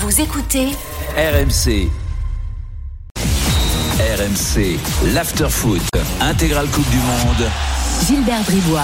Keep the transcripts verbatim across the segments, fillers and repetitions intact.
Vous écoutez R M C. R M C, l'Afterfoot, intégrale Coupe du Monde. Gilbert Bribois.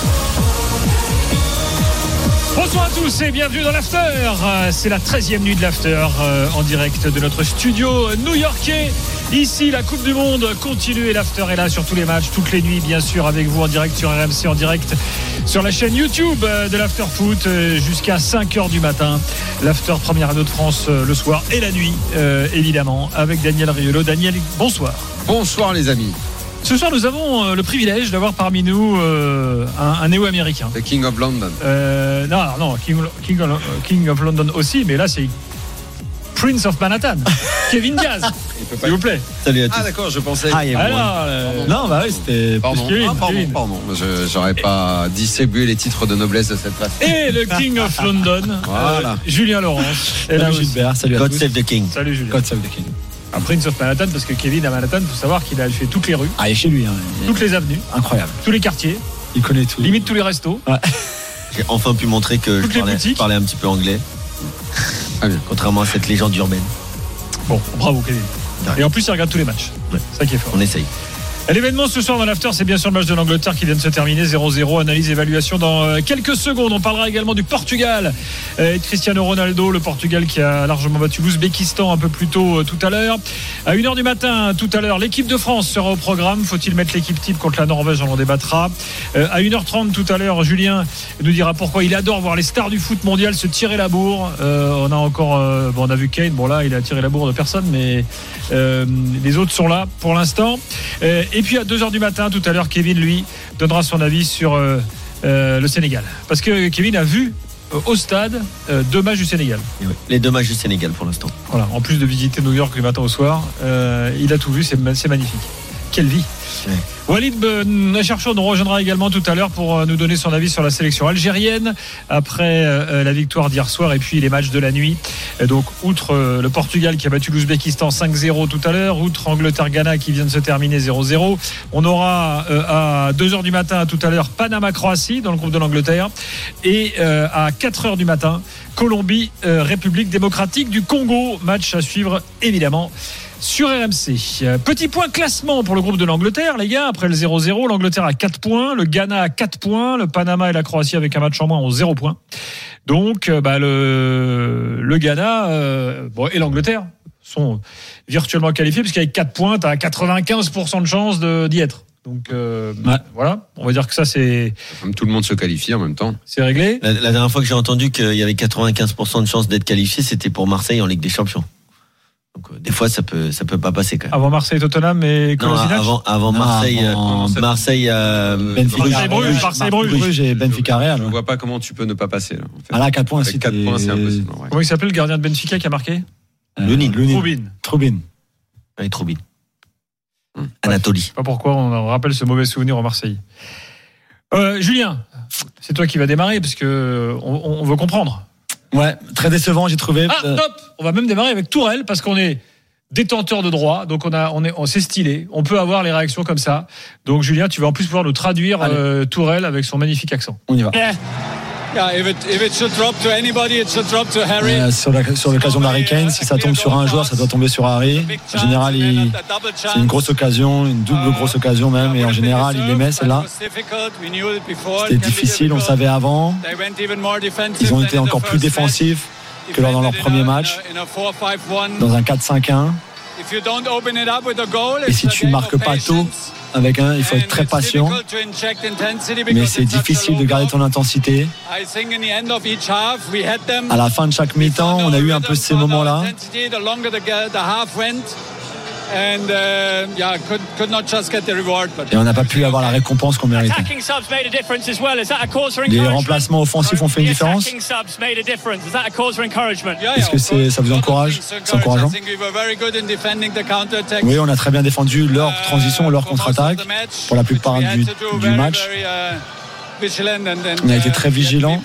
Bonsoir à tous et bienvenue dans l'After. C'est la treizième nuit de l'After en direct de notre studio new-yorkais. Ici, la Coupe du Monde continue et l'After est là sur tous les matchs, toutes les nuits, bien sûr, avec vous en direct sur R M C, en direct sur la chaîne YouTube de l'Afterfoot jusqu'à cinq heures du matin. L'After, première radio de France le soir et la nuit, euh, évidemment, avec Daniel Riolo. Daniel, bonsoir. Bonsoir les amis. Ce soir, nous avons le privilège d'avoir parmi nous euh, un, un néo-américain. The King of London. Euh, non, non, King, King, of, King of London aussi, mais là, c'est Prince of Manhattan, Kevin Diaz. S'il vous plaît. Salut à tous. Ah d'accord, je pensais. Ah, ah, non, euh... non, bah oui, c'était. Pardon, Kevin, ah, pardon, Kevin. pardon. Je, j'aurais pas distribué les titres de noblesse de cette façon. Et le King of London, voilà. euh, Julien Laurence. Et là, Gilbert, salut à God tous. save the King. Salut Julien. God save the King. Un Prince of Manhattan, parce que Kevin à Manhattan, il faut savoir qu'il a fait toutes les rues, Ah, il est chez lui. Hein. toutes les avenues, Incroyable. tous les quartiers, Il connaît tout. limite tous les restos. Ouais. J'ai enfin pu montrer que Toutes je les parlais, boutiques. parlais un petit peu anglais. Ah bien. Contrairement à cette légende urbaine. Bon, bravo Kevin. Ouais. Et en plus, il regarde tous les matchs. Ouais. C'est ça qui est fort. On essaye. L'événement ce soir dans l'After, c'est bien sûr le match de l'Angleterre qui vient de se terminer zéro zéro. Analyse, évaluation dans quelques secondes. On parlera également du Portugal et de Cristiano Ronaldo. Le Portugal qui a largement battu l'Ouzbékistan un peu plus tôt tout à l'heure. À une heure du matin, tout à l'heure, l'équipe de France sera au programme. Faut-il mettre l'équipe type contre la Norvège? On en débattra. À une heure trente tout à l'heure, Julien nous dira pourquoi il adore voir les stars du foot mondial se tirer la bourre. Euh, on a encore, euh, bon, on a vu Kane. Bon là, il a tiré la bourre de personne, mais euh, les autres sont là pour l'instant. Euh, Et puis à deux heures du matin, tout à l'heure, Kevin, lui, donnera son avis sur euh, euh, le Sénégal. Parce que Kevin a vu euh, au stade euh, deux matchs du Sénégal. Et ouais, les deux matchs du Sénégal pour l'instant. Voilà. En plus de visiter New York du matin au soir, euh, il a tout vu, c'est, c'est magnifique. Quelle vie. Ouais. Walid Cherchon nous rejoindra également tout à l'heure pour nous donner son avis sur la sélection algérienne après euh, la victoire d'hier soir et puis les matchs de la nuit. Et donc, outre euh, le Portugal qui a battu l'Ouzbékistan cinq zéro tout à l'heure, outre Angleterre-Ghana qui vient de se terminer zéro zéro, on aura euh, à deux heures du matin tout à l'heure Panama-Croatie dans le groupe de l'Angleterre et euh, à quatre heures du matin Colombie-République démocratique du Congo. Match à suivre évidemment sur R M C. Petit point classement pour le groupe de l'Angleterre, les gars. Après le zéro zéro, l'Angleterre a quatre points, le Ghana a quatre points, le Panama et la Croatie avec un match en moins ont zéro point. Donc, bah, le, le Ghana euh, bon, et l'Angleterre sont virtuellement qualifiés, puisqu'avec quatre points, tu as quatre-vingt-quinze pour cent de chance de, d'y être. Donc, euh, ouais. Voilà, on va dire que ça, c'est... Comme tout le monde se qualifie en même temps. C'est réglé. La, la dernière fois que j'ai entendu qu'il y avait quatre-vingt-quinze pour cent de chances d'être qualifié, c'était pour Marseille en Ligue des Champions. Donc, euh, des fois, ça peut, ça peut pas passer quand même. Avant Marseille, Tottenham et Non, Kolasinac. avant, avant Non, Marseille, avant- euh, Marseille, euh, Benfica, Marseille, Bruges, Marseille, Bruges. Bruges et Benfica Real. Je ne vois pas comment tu peux ne pas passer là. En fait. Ah là, quatre points, Avec si quatre t'es- points, c'est impossible. Ouais. Comment il s'appelle le gardien de Benfica qui a marqué? Euh, Lunin. Troubin. Troubin. ouais, trop bien. Hum. Anatolie. Je sais pas pourquoi on rappelle ce mauvais souvenir au Marseille. Euh, Julien, c'est toi qui vas démarrer parce que on, on veut comprendre. Ouais, très décevant, j'ai trouvé. Ah, top. On va même démarrer avec Tourelle parce qu'on est détenteur de droit, donc on a, on est, on s'est stylé. On peut avoir les réactions comme ça. Donc Julien, tu vas en plus pouvoir nous traduire euh, Tourelle avec son magnifique accent. On y va. Yeah, if it, if it should drop to anybody, it should drop to Harry. Euh, sur, la, sur l'occasion d'Harry Kane, si ça tombe sur un joueur, ça doit tomber sur Harry. En général, il, c'est une grosse occasion, une double grosse occasion même, et en général, il les met celle-là. C'était difficile, on le savait avant. Ils ont été encore plus défensifs que lors dans leur premier match, dans un quatre cinq un. Et si tu ne marques pas tôt, avec un, il faut être très patient. Mais c'est difficile de garder ton intensité. À la fin de chaque mi-temps, on a eu un peu ces moments-là. Et on n'a pas pu avoir la récompense qu'on méritait. Les remplacements offensifs ont fait une différence. Est-ce que c'est, ça vous encourage? C'est encourageant? Oui, on a très bien défendu leur transition, leur contre-attaque pour la plupart du, du match. On a été très vigilants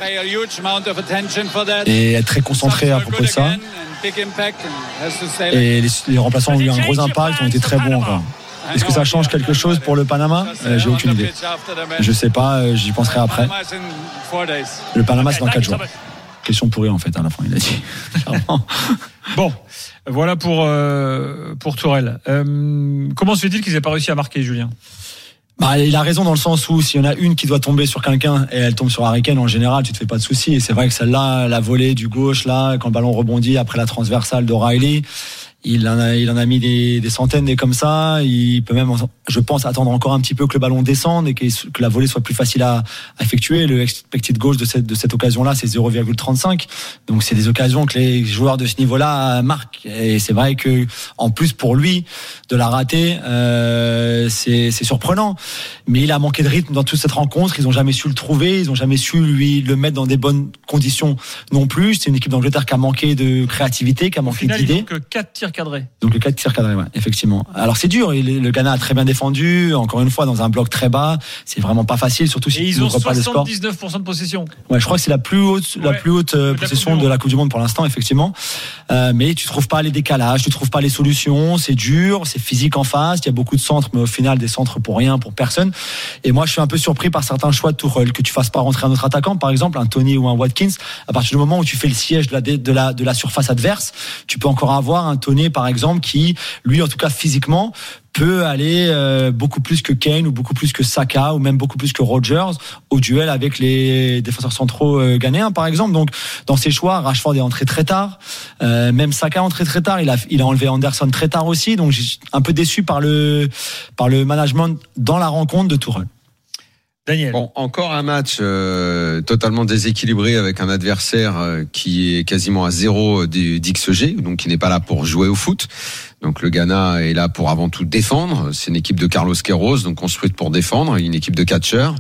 et très concentrés à propos de ça. Et les, les remplaçants ont eu un gros impact, ont été très bons encore. Est-ce que ça change quelque chose pour le Panama? euh, J'ai aucune idée. Je sais pas, euh, j'y penserai après. Le Panama, c'est dans quatre jours. Question pourrie en fait à la fin, il a dit. Bon, voilà pour euh, pour Tourelle. Euh, comment se fait-il qu'ils aient pas réussi à marquer, Julien? Bah, il a raison dans le sens où s'il y en a une qui doit tomber sur quelqu'un et elle tombe sur Harry Kane, en général, tu te fais pas de soucis. Et c'est vrai que celle-là, la volée du gauche, là, quand le ballon rebondit après la transversale d'O'Reilly, il en a, il en a mis des, des centaines des comme ça. Il peut même, je pense, attendre encore un petit peu que le ballon descende et que, que la volée soit plus facile à, à effectuer. Le expected goal de cette, de cette occasion-là, c'est zéro virgule trente-cinq. Donc, c'est des occasions que les joueurs de ce niveau-là marquent. Et c'est vrai que, en plus, pour lui, de la rater, euh, c'est, c'est surprenant. Mais il a manqué de rythme dans toute cette rencontre. Ils ont jamais su le trouver. Ils ont jamais su lui le mettre dans des bonnes conditions non plus. C'est une équipe d'Angleterre qui a manqué de créativité, qui a manqué final, d'idées. Il manque quatre tirs cadrés. Donc le quatre tirs cadrés, ouais, effectivement. Alors c'est dur. Le Ghana a très bien défendu. Encore une fois, dans un bloc très bas, c'est vraiment pas facile, surtout si Et tu ils ont n'ouvres pas le score. soixante-dix-neuf pour cent de possession. Ouais, je crois que c'est la plus haute, ouais, la plus haute euh, possession de la Coupe du Monde pour l'instant, effectivement. Euh, mais tu trouves pas les décalages, tu trouves pas les solutions. C'est dur, c'est physique en face. Il y a beaucoup de centres, mais au final des centres pour rien, pour personne. Et moi, je suis un peu surpris par certains choix de Tuchel, que tu fasses pas rentrer un autre attaquant, par exemple un Tony ou un Watkins. À partir du moment où tu fais le siège de la de la de la surface adverse, tu peux encore avoir un Tony, par exemple, qui lui, en tout cas physiquement, peut aller euh, beaucoup plus que Kane ou beaucoup plus que Saka ou même beaucoup plus que Rodgers au duel avec les défenseurs centraux euh, ghanéens, par exemple. Donc dans ses choix, Rashford est entré très tard, euh, même Saka est entré très tard. Il a il a enlevé Anderson très tard aussi. Donc j'ai un peu déçu par le par le management dans la rencontre de Tuchel. Daniel. Bon, encore un match euh, totalement déséquilibré avec un adversaire euh, qui est quasiment à zéro d'X G, donc qui n'est pas là pour jouer au foot. Donc le Ghana est là pour avant tout défendre. C'est une équipe de Carlos Queiroz, donc construite pour défendre, une équipe de catcheurs.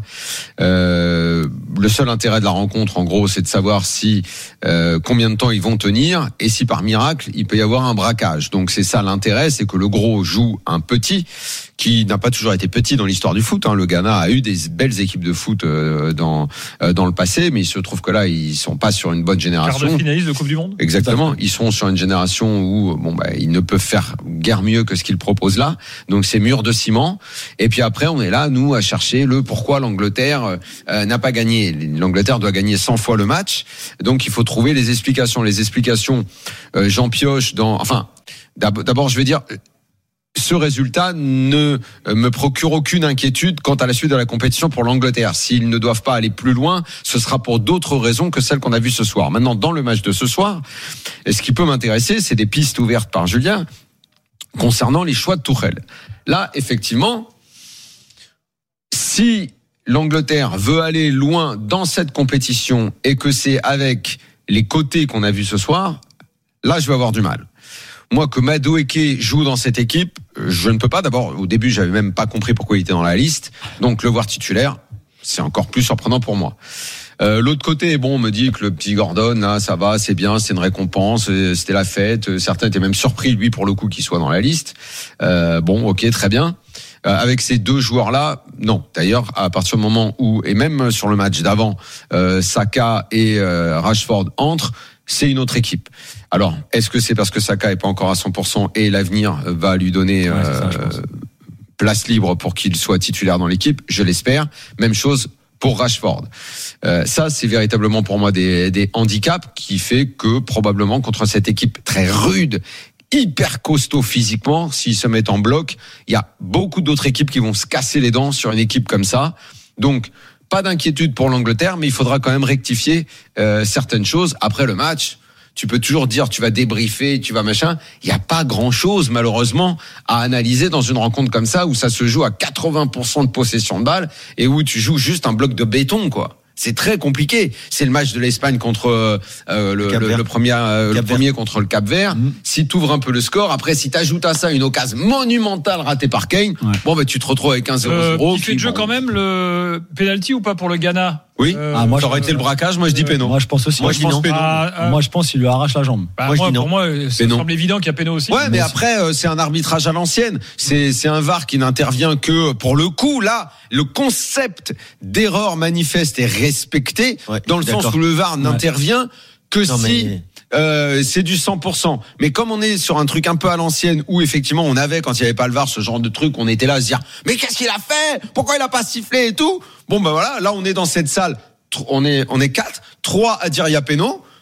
Euh, le seul intérêt de la rencontre, en gros, c'est de savoir si euh, combien de temps ils vont tenir et si par miracle il peut y avoir un braquage. Donc c'est ça l'intérêt, c'est que le gros joue un petit qui n'a pas toujours été petit dans l'histoire du foot. Hein. Le Ghana a eu des belles équipes de foot euh, dans euh, dans le passé, mais il se trouve que là ils sont pas sur une bonne génération. Quart de finaliste de Coupe du Monde. Exactement. Ils sont sur une génération où bon bah ils ne peuvent faire guère mieux que ce qu'ils proposent là. Donc c'est mur de ciment. Et puis après on est là nous à chercher le pourquoi l'Angleterre euh, n'a pas gagné. L'Angleterre doit gagner cent fois le match. Donc il faut trouver les explications. Les explications, euh, j'en pioche dans. Enfin, d'abord je vais dire. Ce résultat ne me procure aucune inquiétude quant à la suite de la compétition pour l'Angleterre. S'ils ne doivent pas aller plus loin, ce sera pour d'autres raisons que celles qu'on a vues ce soir. Maintenant, dans le match de ce soir, ce qui peut m'intéresser, c'est des pistes ouvertes par Julien concernant les choix de Tuchel. Là, effectivement, si l'Angleterre veut aller loin dans cette compétition et que c'est avec les côtés qu'on a vus ce soir, là, je vais avoir du mal. Moi, que Madueke joue dans cette équipe, je ne peux pas. D'abord, au début, j'avais même pas compris pourquoi il était dans la liste. Donc, le voir titulaire, c'est encore plus surprenant pour moi. Euh, l'autre côté, bon, on me dit que le petit Gordon, là, ça va, c'est bien, c'est une récompense, c'était la fête. Certains étaient même surpris, lui, pour le coup, qu'il soit dans la liste. Euh, bon, ok, très bien. Euh, avec ces deux joueurs-là, non. D'ailleurs, à partir du moment où, et même sur le match d'avant, euh, Saka et euh, Rashford entrent, c'est une autre équipe. Alors, est-ce que c'est parce que Saka est pas encore à cent pour cent et l'avenir va lui donner ouais, euh, ça, place libre pour qu'il soit titulaire dans l'équipe? Je l'espère. Même chose pour Rashford. Euh, ça, c'est véritablement pour moi des, des handicaps qui fait que probablement contre cette équipe très rude, hyper costaud physiquement, s'ils se mettent en bloc, il y a beaucoup d'autres équipes qui vont se casser les dents sur une équipe comme ça. Donc, pas d'inquiétude pour l'Angleterre, mais il faudra quand même rectifier euh, certaines choses. Après le match, tu peux toujours dire tu vas débriefer, tu vas machin. Il n'y a pas grand-chose, malheureusement, à analyser dans une rencontre comme ça où ça se joue à quatre-vingts pour cent de possession de balle et où tu joues juste un bloc de béton, quoi. C'est très compliqué. C'est le match de l'Espagne contre euh, le, le, le, le premier, euh, le premier contre le Cap-Vert. Mmh. Si tu ouvres un peu le score, après si tu ajoutes à ça une occasion monumentale ratée par Kane, ouais. bon ben bah, tu te retrouves avec un zéro zéro. Euh, il fait de jeu bon. Quand même le penalty ou pas pour le Ghana? Oui. Euh, ah, moi, ça aurait été le braquage. Moi, je dis péno. Moi, je pense aussi. Moi, je dis non. Ah, ah, moi, je pense qu'il lui arrache la jambe. Bah, moi, moi, je dis non. Pour moi, ça me semble évident qu'il y a péno aussi. Ouais, mais, mais après, euh, c'est un arbitrage à l'ancienne. C'est, c'est un V A R qui n'intervient que pour le coup. Là, le concept d'erreur manifeste est respecté ouais, dans le d'accord. sens où le V A R ouais. n'intervient que non, si. Mais... Euh, c'est du cent pour cent. Mais comme on est sur un truc un peu à l'ancienne où effectivement on avait, quand il n'y avait pas le V A R, ce genre de truc, on était là à se dire mais qu'est-ce qu'il a fait? Pourquoi il a pas sifflé et tout? Bon ben voilà, là on est dans cette salle, on est on est quatre, trois à dire il y a péno.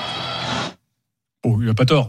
Oh, il n'a pas tort.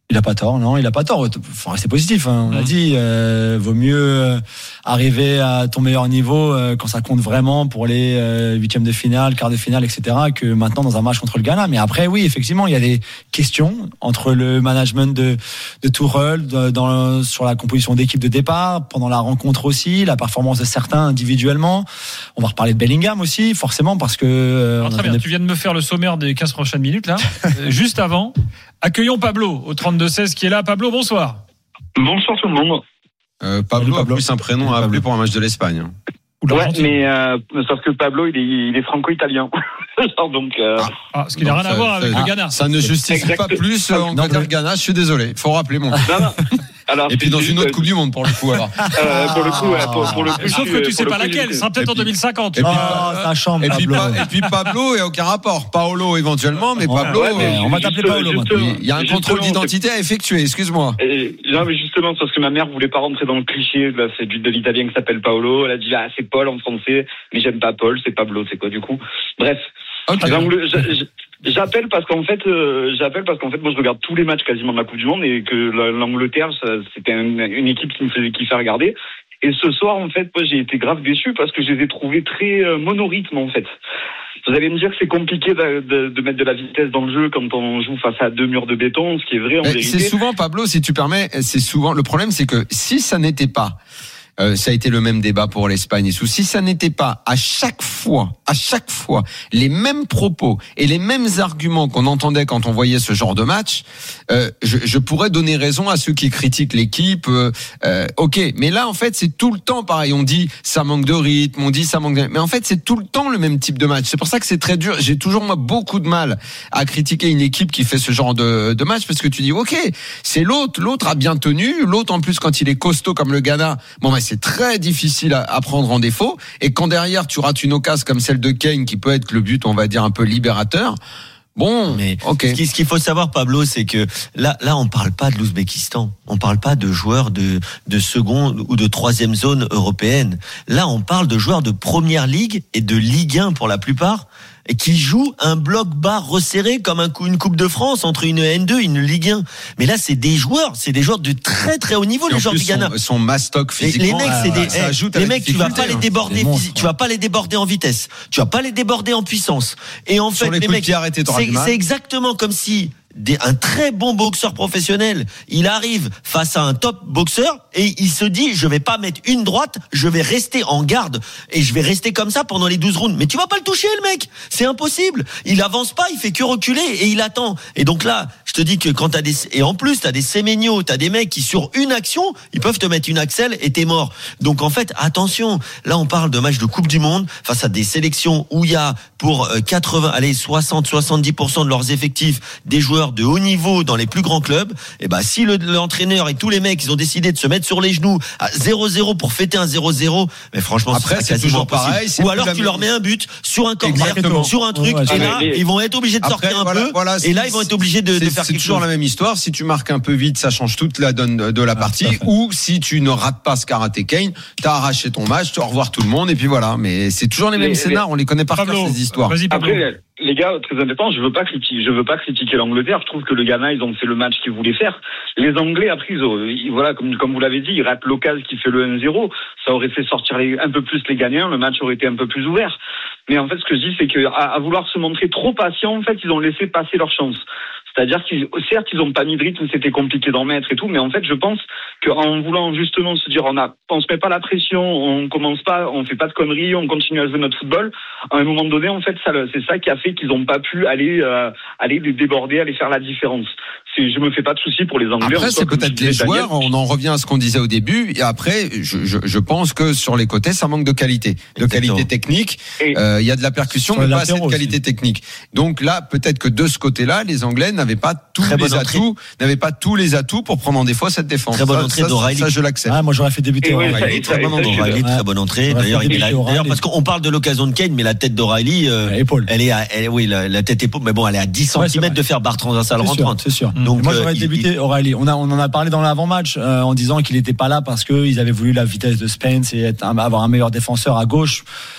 Il a pas tort, non, il a pas tort. Faut rester positif, hein. On l'a dit. Euh, vaut mieux arriver à ton meilleur niveau euh, quand ça compte vraiment pour les euh, huitièmes de finale, quart de finale, et cetera, que maintenant dans un match contre le Ghana. Mais après, oui, effectivement, il y a des questions entre le management de de Tuchel de, dans sur la composition d'équipe de départ, pendant la rencontre aussi, la performance de certains individuellement. On va reparler de Bellingham aussi, forcément, parce que. Euh, Alors, très bien. Des... Tu viens de me faire le sommaire des quinze prochaines minutes là. euh, juste avant. Accueillons Pablo au trente-deux seize qui est là. Pablo, bonsoir. Bonsoir tout le monde. Euh, Pablo, Pablo a plus un prénom à appeler pour un match de l'Espagne. Ouais, mais euh, sauf que Pablo, il est, il est franco-italien. Donc, euh... ah, ah, ce qui n'a rien ça, à voir avec ça, le Ghana. Ça ne justifie Exactement. pas plus euh, Angleterre-Ghana. Je suis désolé. Il faut rappeler mon. Non, non. Alors, et puis dans une autre Coupe du Monde pour le coup alors. Euh, pour le coup, ouais, pour, pour le coup. Sauf que tu sais pas laquelle, ça sera peut-être en deux mille cinquante. Et puis, oh, ça chambre, et, puis pa- et puis Pablo, il n'y a aucun rapport. Paolo éventuellement, mais Pablo, ouais, mais on va t'appeler Paolo. Il y a un contrôle d'identité à effectuer. Excuse-moi. Et, non, mais justement, parce que ma mère voulait pas rentrer dans le cliché. Là, c'est de l'Italien qui s'appelle Paolo. Elle a dit ah c'est Paul en français, mais j'aime pas Paul, c'est Pablo, c'est quoi du coup. Bref. Okay. Donc, j'appelle parce qu'en fait, euh, j'appelle parce qu'en fait, moi, je regarde tous les matchs quasiment de la Coupe du Monde et que l'Angleterre, ça, c'était une, une équipe qui me faisait kiffer à regarder. Et ce soir, en fait, moi, j'ai été grave déçu parce que je les ai trouvés très euh, monorythmes, en fait. Vous allez me dire que c'est compliqué de, de, de mettre de la vitesse dans le jeu quand on joue face à deux murs de béton, ce qui est vrai en Mais vérité. C'est souvent, Pablo, si tu permets, c'est souvent. Le problème, c'est que si ça n'était pas. Euh, ça a été le même débat pour l'Espagne et tout. Si ça n'était pas à chaque fois, à chaque fois, les mêmes propos et les mêmes arguments qu'on entendait quand on voyait ce genre de match, euh, je, je pourrais donner raison à ceux qui critiquent l'équipe. Euh, euh, ok, mais là en fait c'est tout le temps pareil. On dit ça manque de rythme, on dit ça manque de... mais en fait c'est tout le temps le même type de match. C'est pour ça que c'est très dur. J'ai toujours moi beaucoup de mal à critiquer une équipe qui fait ce genre de, de match parce que tu dis ok, c'est l'autre, l'autre a bien tenu, l'autre en plus quand il est costaud comme le Ghana, bon ben c'est très difficile à, à prendre en défaut. Et quand derrière tu rates une occasion comme celle de Kane qui peut être le but, on va dire un peu libérateur. Bon, mais okay. ce, qui, ce qu'il faut savoir, Pablo, c'est que là, là, on parle pas de l'Ouzbékistan, on parle pas de joueurs de de seconde ou de troisième zone européenne. Là, on parle de joueurs de première ligue et de Ligue un pour la plupart, et qui jouent un bloc bas resserré comme un coup, une Coupe de France entre une N deux et une Ligue un. Mais là, c'est des joueurs, c'est des joueurs de très très haut niveau, et les joueurs du Ghana. Son, son mastoc physiquement. Les mecs, c'est des, ah, hey, les mecs, tu vas pas les déborder, hein. physique, tu vas pas les déborder en vitesse, tu vas pas les déborder en puissance. Et en fait, les, les mecs, c'est, c'est exactement comme si Des, un très bon boxeur professionnel, il arrive face à un top boxeur et il se dit je vais pas mettre une droite, je vais rester en garde et je vais rester comme ça pendant les douze rounds. Mais tu vas pas le toucher le mec, c'est impossible. Il avance pas, il fait que reculer et il attend. Et donc là, je te dis que quand t'as des et en plus t'as des Semenyo, t'as des mecs qui sur une action, ils peuvent te mettre une axelle et t'es mort. Donc en fait, attention, là on parle de match de Coupe du Monde face à des sélections où il y a pour quatre-vingts, allez soixante, soixante-dix pour cent de leurs effectifs des joueurs de haut niveau dans les plus grands clubs. Et ben si le, l'entraîneur et tous les mecs ils ont décidé de se mettre sur les genoux à zéro zéro pour fêter un zéro zéro, mais franchement après c'est toujours pareil. Ou alors tu leur mets un but sur un corner, Exactement. sur un truc, ouais, ouais, et là mais... ils vont être obligés de après, sortir un voilà, peu. Voilà, et là ils vont être obligés de, de faire c'est quelque toujours chose. La même histoire. Si tu marques un peu vite, ça change toute la donne de la partie. Ah, ou si tu ne rates pas ce qu'a raté Kane, t'as arraché ton match, tu au revoir tout le monde et puis voilà. Mais c'est toujours les mêmes mais, scénars. On les connaît par cœur ces histoires. Vas-y, Pablo. Après, les gars, très honnêtement, je veux pas critiquer, je veux pas critiquer l'Angleterre. Je trouve que le Ghana, ils ont fait le match qu'ils voulaient faire. Les Anglais, après, ils ont, ils, voilà, comme, comme vous l'avez dit, ils ratent l'occasion qui fait le un zéro. Ça aurait fait sortir les, un peu plus les gagnants. Le match aurait été un peu plus ouvert. Mais en fait, ce que je dis, c'est que à, à vouloir se montrer trop patient, en fait, ils ont laissé passer leur chance. C'est-à-dire qu'ils, certes, ils ont pas mis de rythme, c'était compliqué d'en mettre et tout, mais en fait, je pense qu'en voulant justement se dire, on a, on se met pas la pression, on commence pas, on fait pas de conneries, on continue à jouer notre football. À un moment donné, en fait, ça, c'est ça qui a fait qu'ils ont pas pu aller, euh, aller les déborder, aller faire la différence. C'est, je me fais pas de soucis pour les Anglais. Après, c'est peut-être les joueurs. On en revient à ce qu'on disait au début. Et après, je, je, je pense que sur les côtés, ça manque de qualité, de Exactement. qualité technique. Il euh, y a de la percussion, mais pas assez de qualité aussi. technique. Donc là, peut-être que de ce côté-là, les Anglais n'avaient pas tous Très les atouts, n'avaient pas tous les atouts pour prendre en défaut cette défense. Très bonne ça, entrée ça, d'O'Reilly. Ça, je l'accepte. Ah, moi, j'aurais fait débuter oui, O'Reilly. Très bonne entrée. O'Reilly, très bonne entrée. D'ailleurs, il est là. D'ailleurs, parce qu'on parle de l'occasion de Kane, mais la tête d'O'Reilly, euh, elle est, à, elle, oui, la, la tête épaule, mais bon, elle est à dix centimètres de faire barre transversale rentrante. C'est sûr. Donc, moi, j'aurais débuté O'Reilly. On a, on en a parlé dans l'avant-match euh, en disant qu'il n'était pas là parce qu'ils avaient voulu la vitesse de Spence et être, avoir un meilleur défenseur à gauche.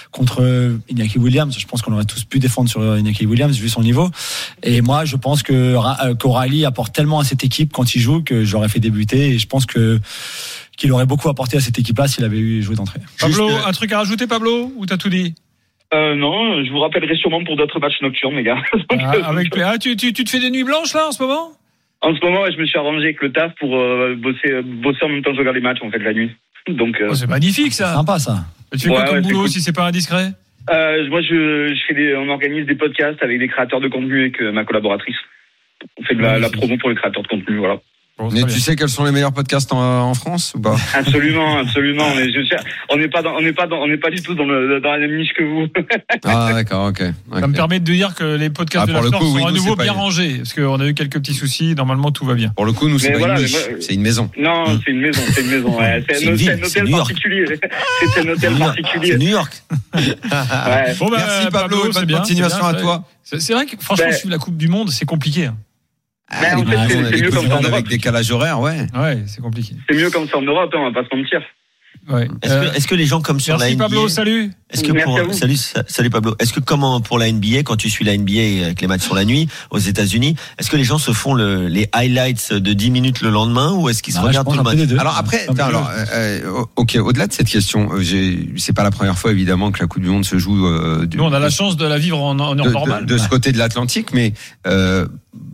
contre Iñaki Williams. Je pense qu'on aurait tous pu défendre sur Iñaki Williams vu son niveau. Et moi, je pense que qu'O'Reilly apporte tellement à cette équipe quand il joue que j'aurais fait débuter. Et je pense que qu'il aurait beaucoup apporté à cette équipe-là s'il avait eu joué d'entrée. Pablo, un truc à rajouter, Pablo, ou t'as tout dit? Euh, non, je vous rappellerai sûrement pour d'autres matchs nocturnes, les gars. Ah, avec, ah, tu, tu, tu te fais des nuits blanches là en ce moment? En ce moment, je me suis arrangé avec le taf pour euh, bosser, bosser en même temps que je regarde les matchs en fait la nuit. Donc, euh... oh, c'est magnifique ça. C'est sympa ça. Tu fais ouais, quoi comme ouais, boulot cool. si c'est pas indiscret? euh, Moi, je, je fais des, on organise des podcasts avec des créateurs de contenu avec euh, ma collaboratrice. On fait de la, la promo pour les créateurs de contenu, voilà. Bon, Mais tu bien. sais quels sont les meilleurs podcasts en, en France ou pas? Absolument, absolument. Mais je, on n'est pas dans, on n'est pas dans, on n'est pas du tout dans, le, dans la même niche que vous. Ah d'accord, ok. okay. Ça me permet de dire que les podcasts ah, de l'After sont oui, à nous, nouveau bien pas... rangés, parce qu'on a eu quelques petits soucis. Normalement, tout va bien. Pour le coup, nous c'est mais pas voilà, une niche, moi, c'est une maison. Non, mmh. c'est une maison, c'est une maison. Ouais. C'est, c'est, un, une c'est un ville, hôtel particulier. C'est un hôtel particulier. C'est New York. Ouais. Bon, bah, merci Pablo, Pablo bonne bien, continuation bien, à toi. C'est, c'est vrai que franchement, ben, suivre la Coupe du Monde, c'est compliqué. Hein. Ah, en fait, c'est, c'est mieux comme ça en Europe. Avec décalage horaire, ouais. Ouais, c'est compliqué. C'est mieux comme ça en Europe, hein, on va pas se mentir. Ouais. Est-ce, euh, que, est-ce que les gens comme sur merci la N B A, Pablo, salut. Est-ce que merci pour salut salut Pablo, est-ce que comme pour la N B A, quand tu suis la N B A avec les matchs sur la nuit aux États-Unis, est-ce que les gens se font le, les highlights de dix minutes le lendemain ou est-ce qu'ils se ah, regardent tout le match? Alors après, alors euh, ok, au-delà de cette question, j'ai, c'est pas la première fois évidemment que la Coupe du Monde se joue. Euh, du, Nous, on a la chance de la vivre en, en heure de, normale. De, de ce côté de l'Atlantique, mais euh,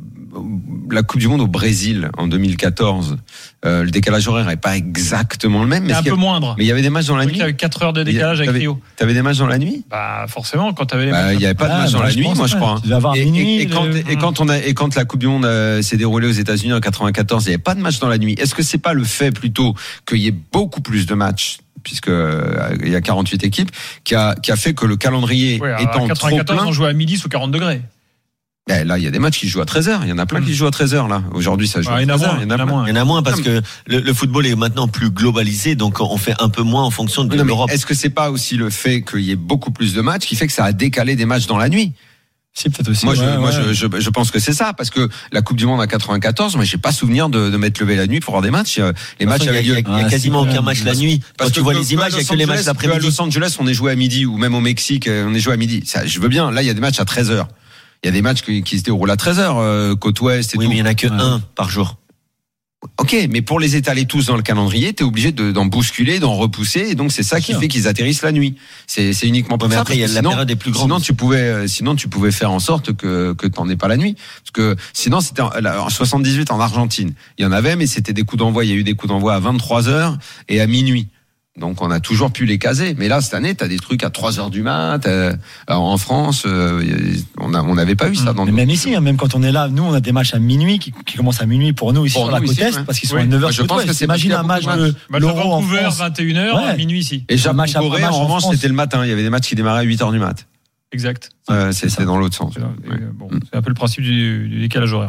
la Coupe du Monde au Brésil en deux mille quatorze, euh, le décalage horaire n'est pas exactement le même. Mais un peu avait, moindre. Mais il y avait des matchs dans la nuit. Il y avait quatre heures de décalage avec Rio. Tu avais des matchs dans la nuit? Bah forcément, quand tu avais les bah, matchs. Il n'y avait pas de ah, matchs bah, dans la nuit, pense, moi je crois. Tu vas avoir et, minuit, et, et, quand, le... et, quand on a, et quand la Coupe du Monde euh, s'est déroulée aux États-Unis en quatre-vingt-quatorze, il n'y avait pas de matchs dans la nuit. Est-ce que c'est pas le fait plutôt qu'il y ait beaucoup plus de matchs, puisque euh, il y a quarante-huit équipes, qui a, qui a fait que le calendrier ouais, étant quatre-vingt-quatorze, trop plein, on jouait à midi sous quarante degrés. Ben là, il y a des matchs qui jouent à treize heures. Il y en a plein mmh. qui jouent à treize heures, là. Aujourd'hui, ça joue ouais, à treize heures. Il y en a moins. Il y en a moins parce que le, le football est maintenant plus globalisé, donc on fait un peu moins en fonction de non, l'Europe. Est-ce que c'est pas aussi le fait qu'il y ait beaucoup plus de matchs qui fait que ça a décalé des matchs dans la nuit? Si, peut-être aussi. Moi, ouais, je, ouais. moi je, je, je pense que c'est ça, parce que la Coupe du Monde à quatre-vingt-quatorze, moi, j'ai pas souvenir de, de m'être levé la nuit pour voir des matchs. Les matchs avaient lieu. Il y a, il y a quasiment aucun match la nuit. Quand tu vois les images, il y a que les matchs l'après-midi. À Los Angeles, on est joué à midi, ou même au Mexique, on est joué à midi. Ça, je veux bien. Là, il y a des matchs à treize heures. Il y a des matchs qui, qui se déroulent à treize heures, euh, côte ouest et oui, tout. mais il y en a que ouais. un par jour. Ok, mais pour les étaler tous dans le calendrier, t'es obligé de, d'en bousculer, d'en repousser, et donc c'est ça qui fait qu'ils atterrissent la nuit. C'est, c'est uniquement pour mais ça. Après, il y a la sinon, période des plus grandes. Sinon, tu pouvais, sinon tu pouvais faire en sorte que que t'en aies pas la nuit, parce que sinon c'était en, en soixante-dix-huit en Argentine. Il y en avait, mais c'était des coups d'envoi. Il y a eu des coups d'envoi à vingt-trois heures et à minuit. Donc on a toujours pu les caser, mais là cette année t'as des trucs à trois heures du mat. Euh, en France, euh, on a, on n'avait pas eu ça. Dans mais même ici, hein, même quand on est là, nous on a des matchs à minuit qui, qui commencent à minuit pour nous ici pour sur nous, la côte ici, est, ouais. parce qu'ils sont oui. à neuf heures. Je pense que c'est imagine un match de l'Euro en France. vingt et une heures, ouais. minuit ici. Et Japon match à Corée, match en en revanche, France. c'était le matin. Il y avait des matchs qui démarraient à huit heures du mat. Exact. Euh, c'est, c'est dans l'autre sens. C'est, ouais. bon, c'est un peu le principe du, du décalage horaire.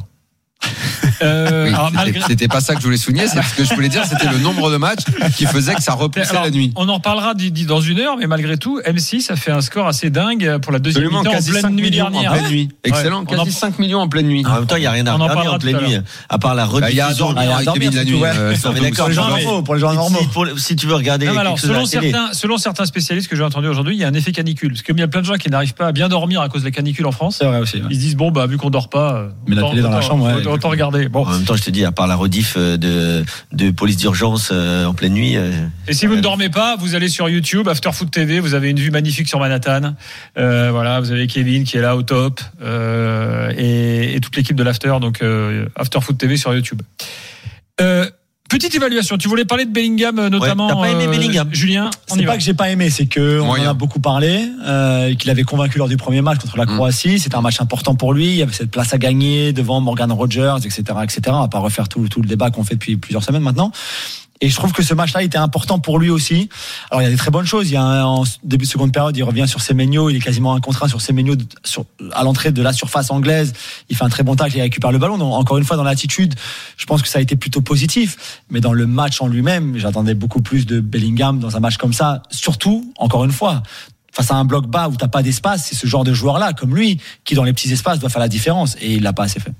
Euh, oui, alors, c'était, malgré... c'était pas ça que je voulais souligner, c'est ce que je voulais dire, c'était le nombre de matchs qui faisait que ça repoussait alors, la nuit. On en reparlera d- d- dans une heure, mais malgré tout, M six a fait un score assez dingue pour la deuxième Absolument, mi-temps en quasi pleine cinq nuit millions dernière. en pleine nuit. Excellent, Ouais. quasi en... cinq millions en pleine nuit. En même temps, il n'y a rien à On en regarder parlera en pleine tout à nuit. À part la Bah, il y a à rediffusion. dormir avec Kevin la nuit. euh, sur mais Double d'accord, Pour les gens Centre. normaux, pour les gens normaux. Si, pour- si tu veux regarder Non, mais quelque alors, chose à selon la télé. certains, selon certains spécialistes que j'ai entendus aujourd'hui, il y a un effet canicule. Parce qu'il y a plein de gens qui n'arrivent pas à bien dormir à cause de la canicule en France. C'est vrai aussi. Ouais. Ils se disent, bon, bah, vu qu'on dort pas, Mais la autant, télé dans la autant- chambre, ouais. autant, autant regarder. Bon. En même temps, je te dis, à part la rediff de, de police d'urgence euh, en pleine nuit. Euh, Et si vous ne dormez pas, vous allez sur YouTube, After Foot T V, vous avez une vue magnifique sur Manhattan. Euh, voilà, vous avez Kevin qui est là au top, euh, et, et toute l'équipe de l'After, donc euh, After Foot T V sur YouTube. Euh, petite évaluation, tu voulais parler de Bellingham notamment. Ouais, t'as pas aimé euh, Bellingham Julien, on C'est y pas va. que j'ai pas aimé, c'est que on en a beaucoup parlé, euh, et qu'il avait convaincu lors du premier match contre la Croatie. C'était un match important pour lui. Il y avait cette place à gagner devant Morgan Rogers, et cetera, et cetera. On va pas refaire tout, tout le débat qu'on fait depuis plusieurs semaines maintenant. Et je trouve que ce match-là était important pour lui aussi. Alors il y a des très bonnes choses. Il y a un, en début de seconde période, il revient sur Semenyo, il est quasiment un contre un sur Semenyo sur, à l'entrée de la surface anglaise. Il fait un très bon tacle, il récupère le ballon. Donc, encore une fois, dans l'attitude, je pense que ça a été plutôt positif. Mais dans le match en lui-même, j'attendais beaucoup plus de Bellingham dans un match comme ça. Surtout, encore une fois, face à un bloc bas où t'as pas d'espace, c'est ce genre de joueur-là, comme lui, qui dans les petits espaces doit faire la différence. Et il l'a pas assez fait.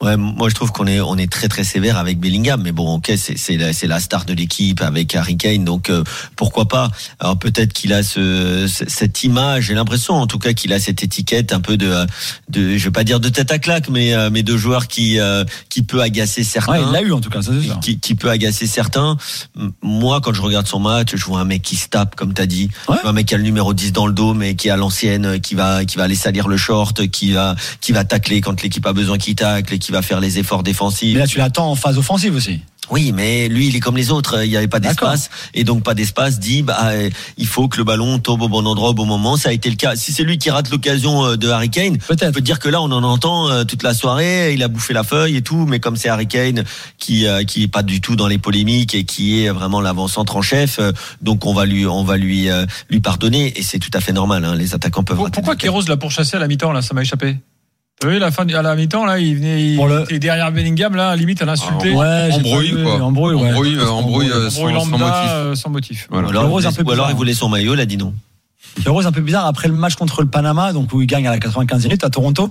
Ouais, moi je trouve qu'on est on est très très sévère avec Bellingham, mais bon, ok, c'est c'est la, c'est la star de l'équipe avec Harry Kane, donc euh, pourquoi pas. Alors peut-être qu'il a ce cette image, j'ai l'impression en tout cas qu'il a cette étiquette un peu de de je vais pas dire de tête à claque, mais euh, mais de joueur qui euh, qui peut agacer certains. Ouais, il l'a eu en tout cas, ça c'est sûr. Qui, qui peut agacer certains. Moi, quand je regarde son match, je vois un mec qui se tape, comme t'as dit, ouais. un mec qui a le numéro dix dans le dos, mais qui est à l'ancienne, qui va qui va aller salir le short, qui va qui va tacler quand l'équipe a besoin qu'il tacle, qui va faire les efforts défensifs. Mais là, tu l'attends en phase offensive aussi. Oui, mais lui, il est comme les autres. Il n'y avait pas d'espace. D'accord. Et donc, pas d'espace dit, bah, il faut que le ballon tombe au bon endroit au bon moment. Ça a été le cas. Si c'est lui qui rate l'occasion de Harry Kane, peut-être. On peut dire que là, on en entend toute la soirée. Il a bouffé la feuille et tout. Mais comme c'est Harry Kane qui, qui est pas du tout dans les polémiques et qui est vraiment l'avant-centre en chef, donc on va lui, on va lui, lui pardonner. Et c'est tout à fait normal, hein. Les attaquants peuvent. Pourquoi Kéros l'a pourchassé à la mi-temps, là? Ça m'a échappé. Oui, la fin à la mi-temps là, il venait il le... était derrière Bellingham là, limite à l'insulter. Ah, ouais, embrouille quoi. Embrouille, ouais. embrouille, euh, embrouille, euh, sans, embrouille lambda, sans motif. Euh, sans motif. Voilà. Voilà. Ou, alors, un peu ou alors il voulait son maillot, il a dit non. Rose un peu bizarre après le match contre le Panama, donc où il gagne à la quatre-vingt-quinze minutes à Toronto,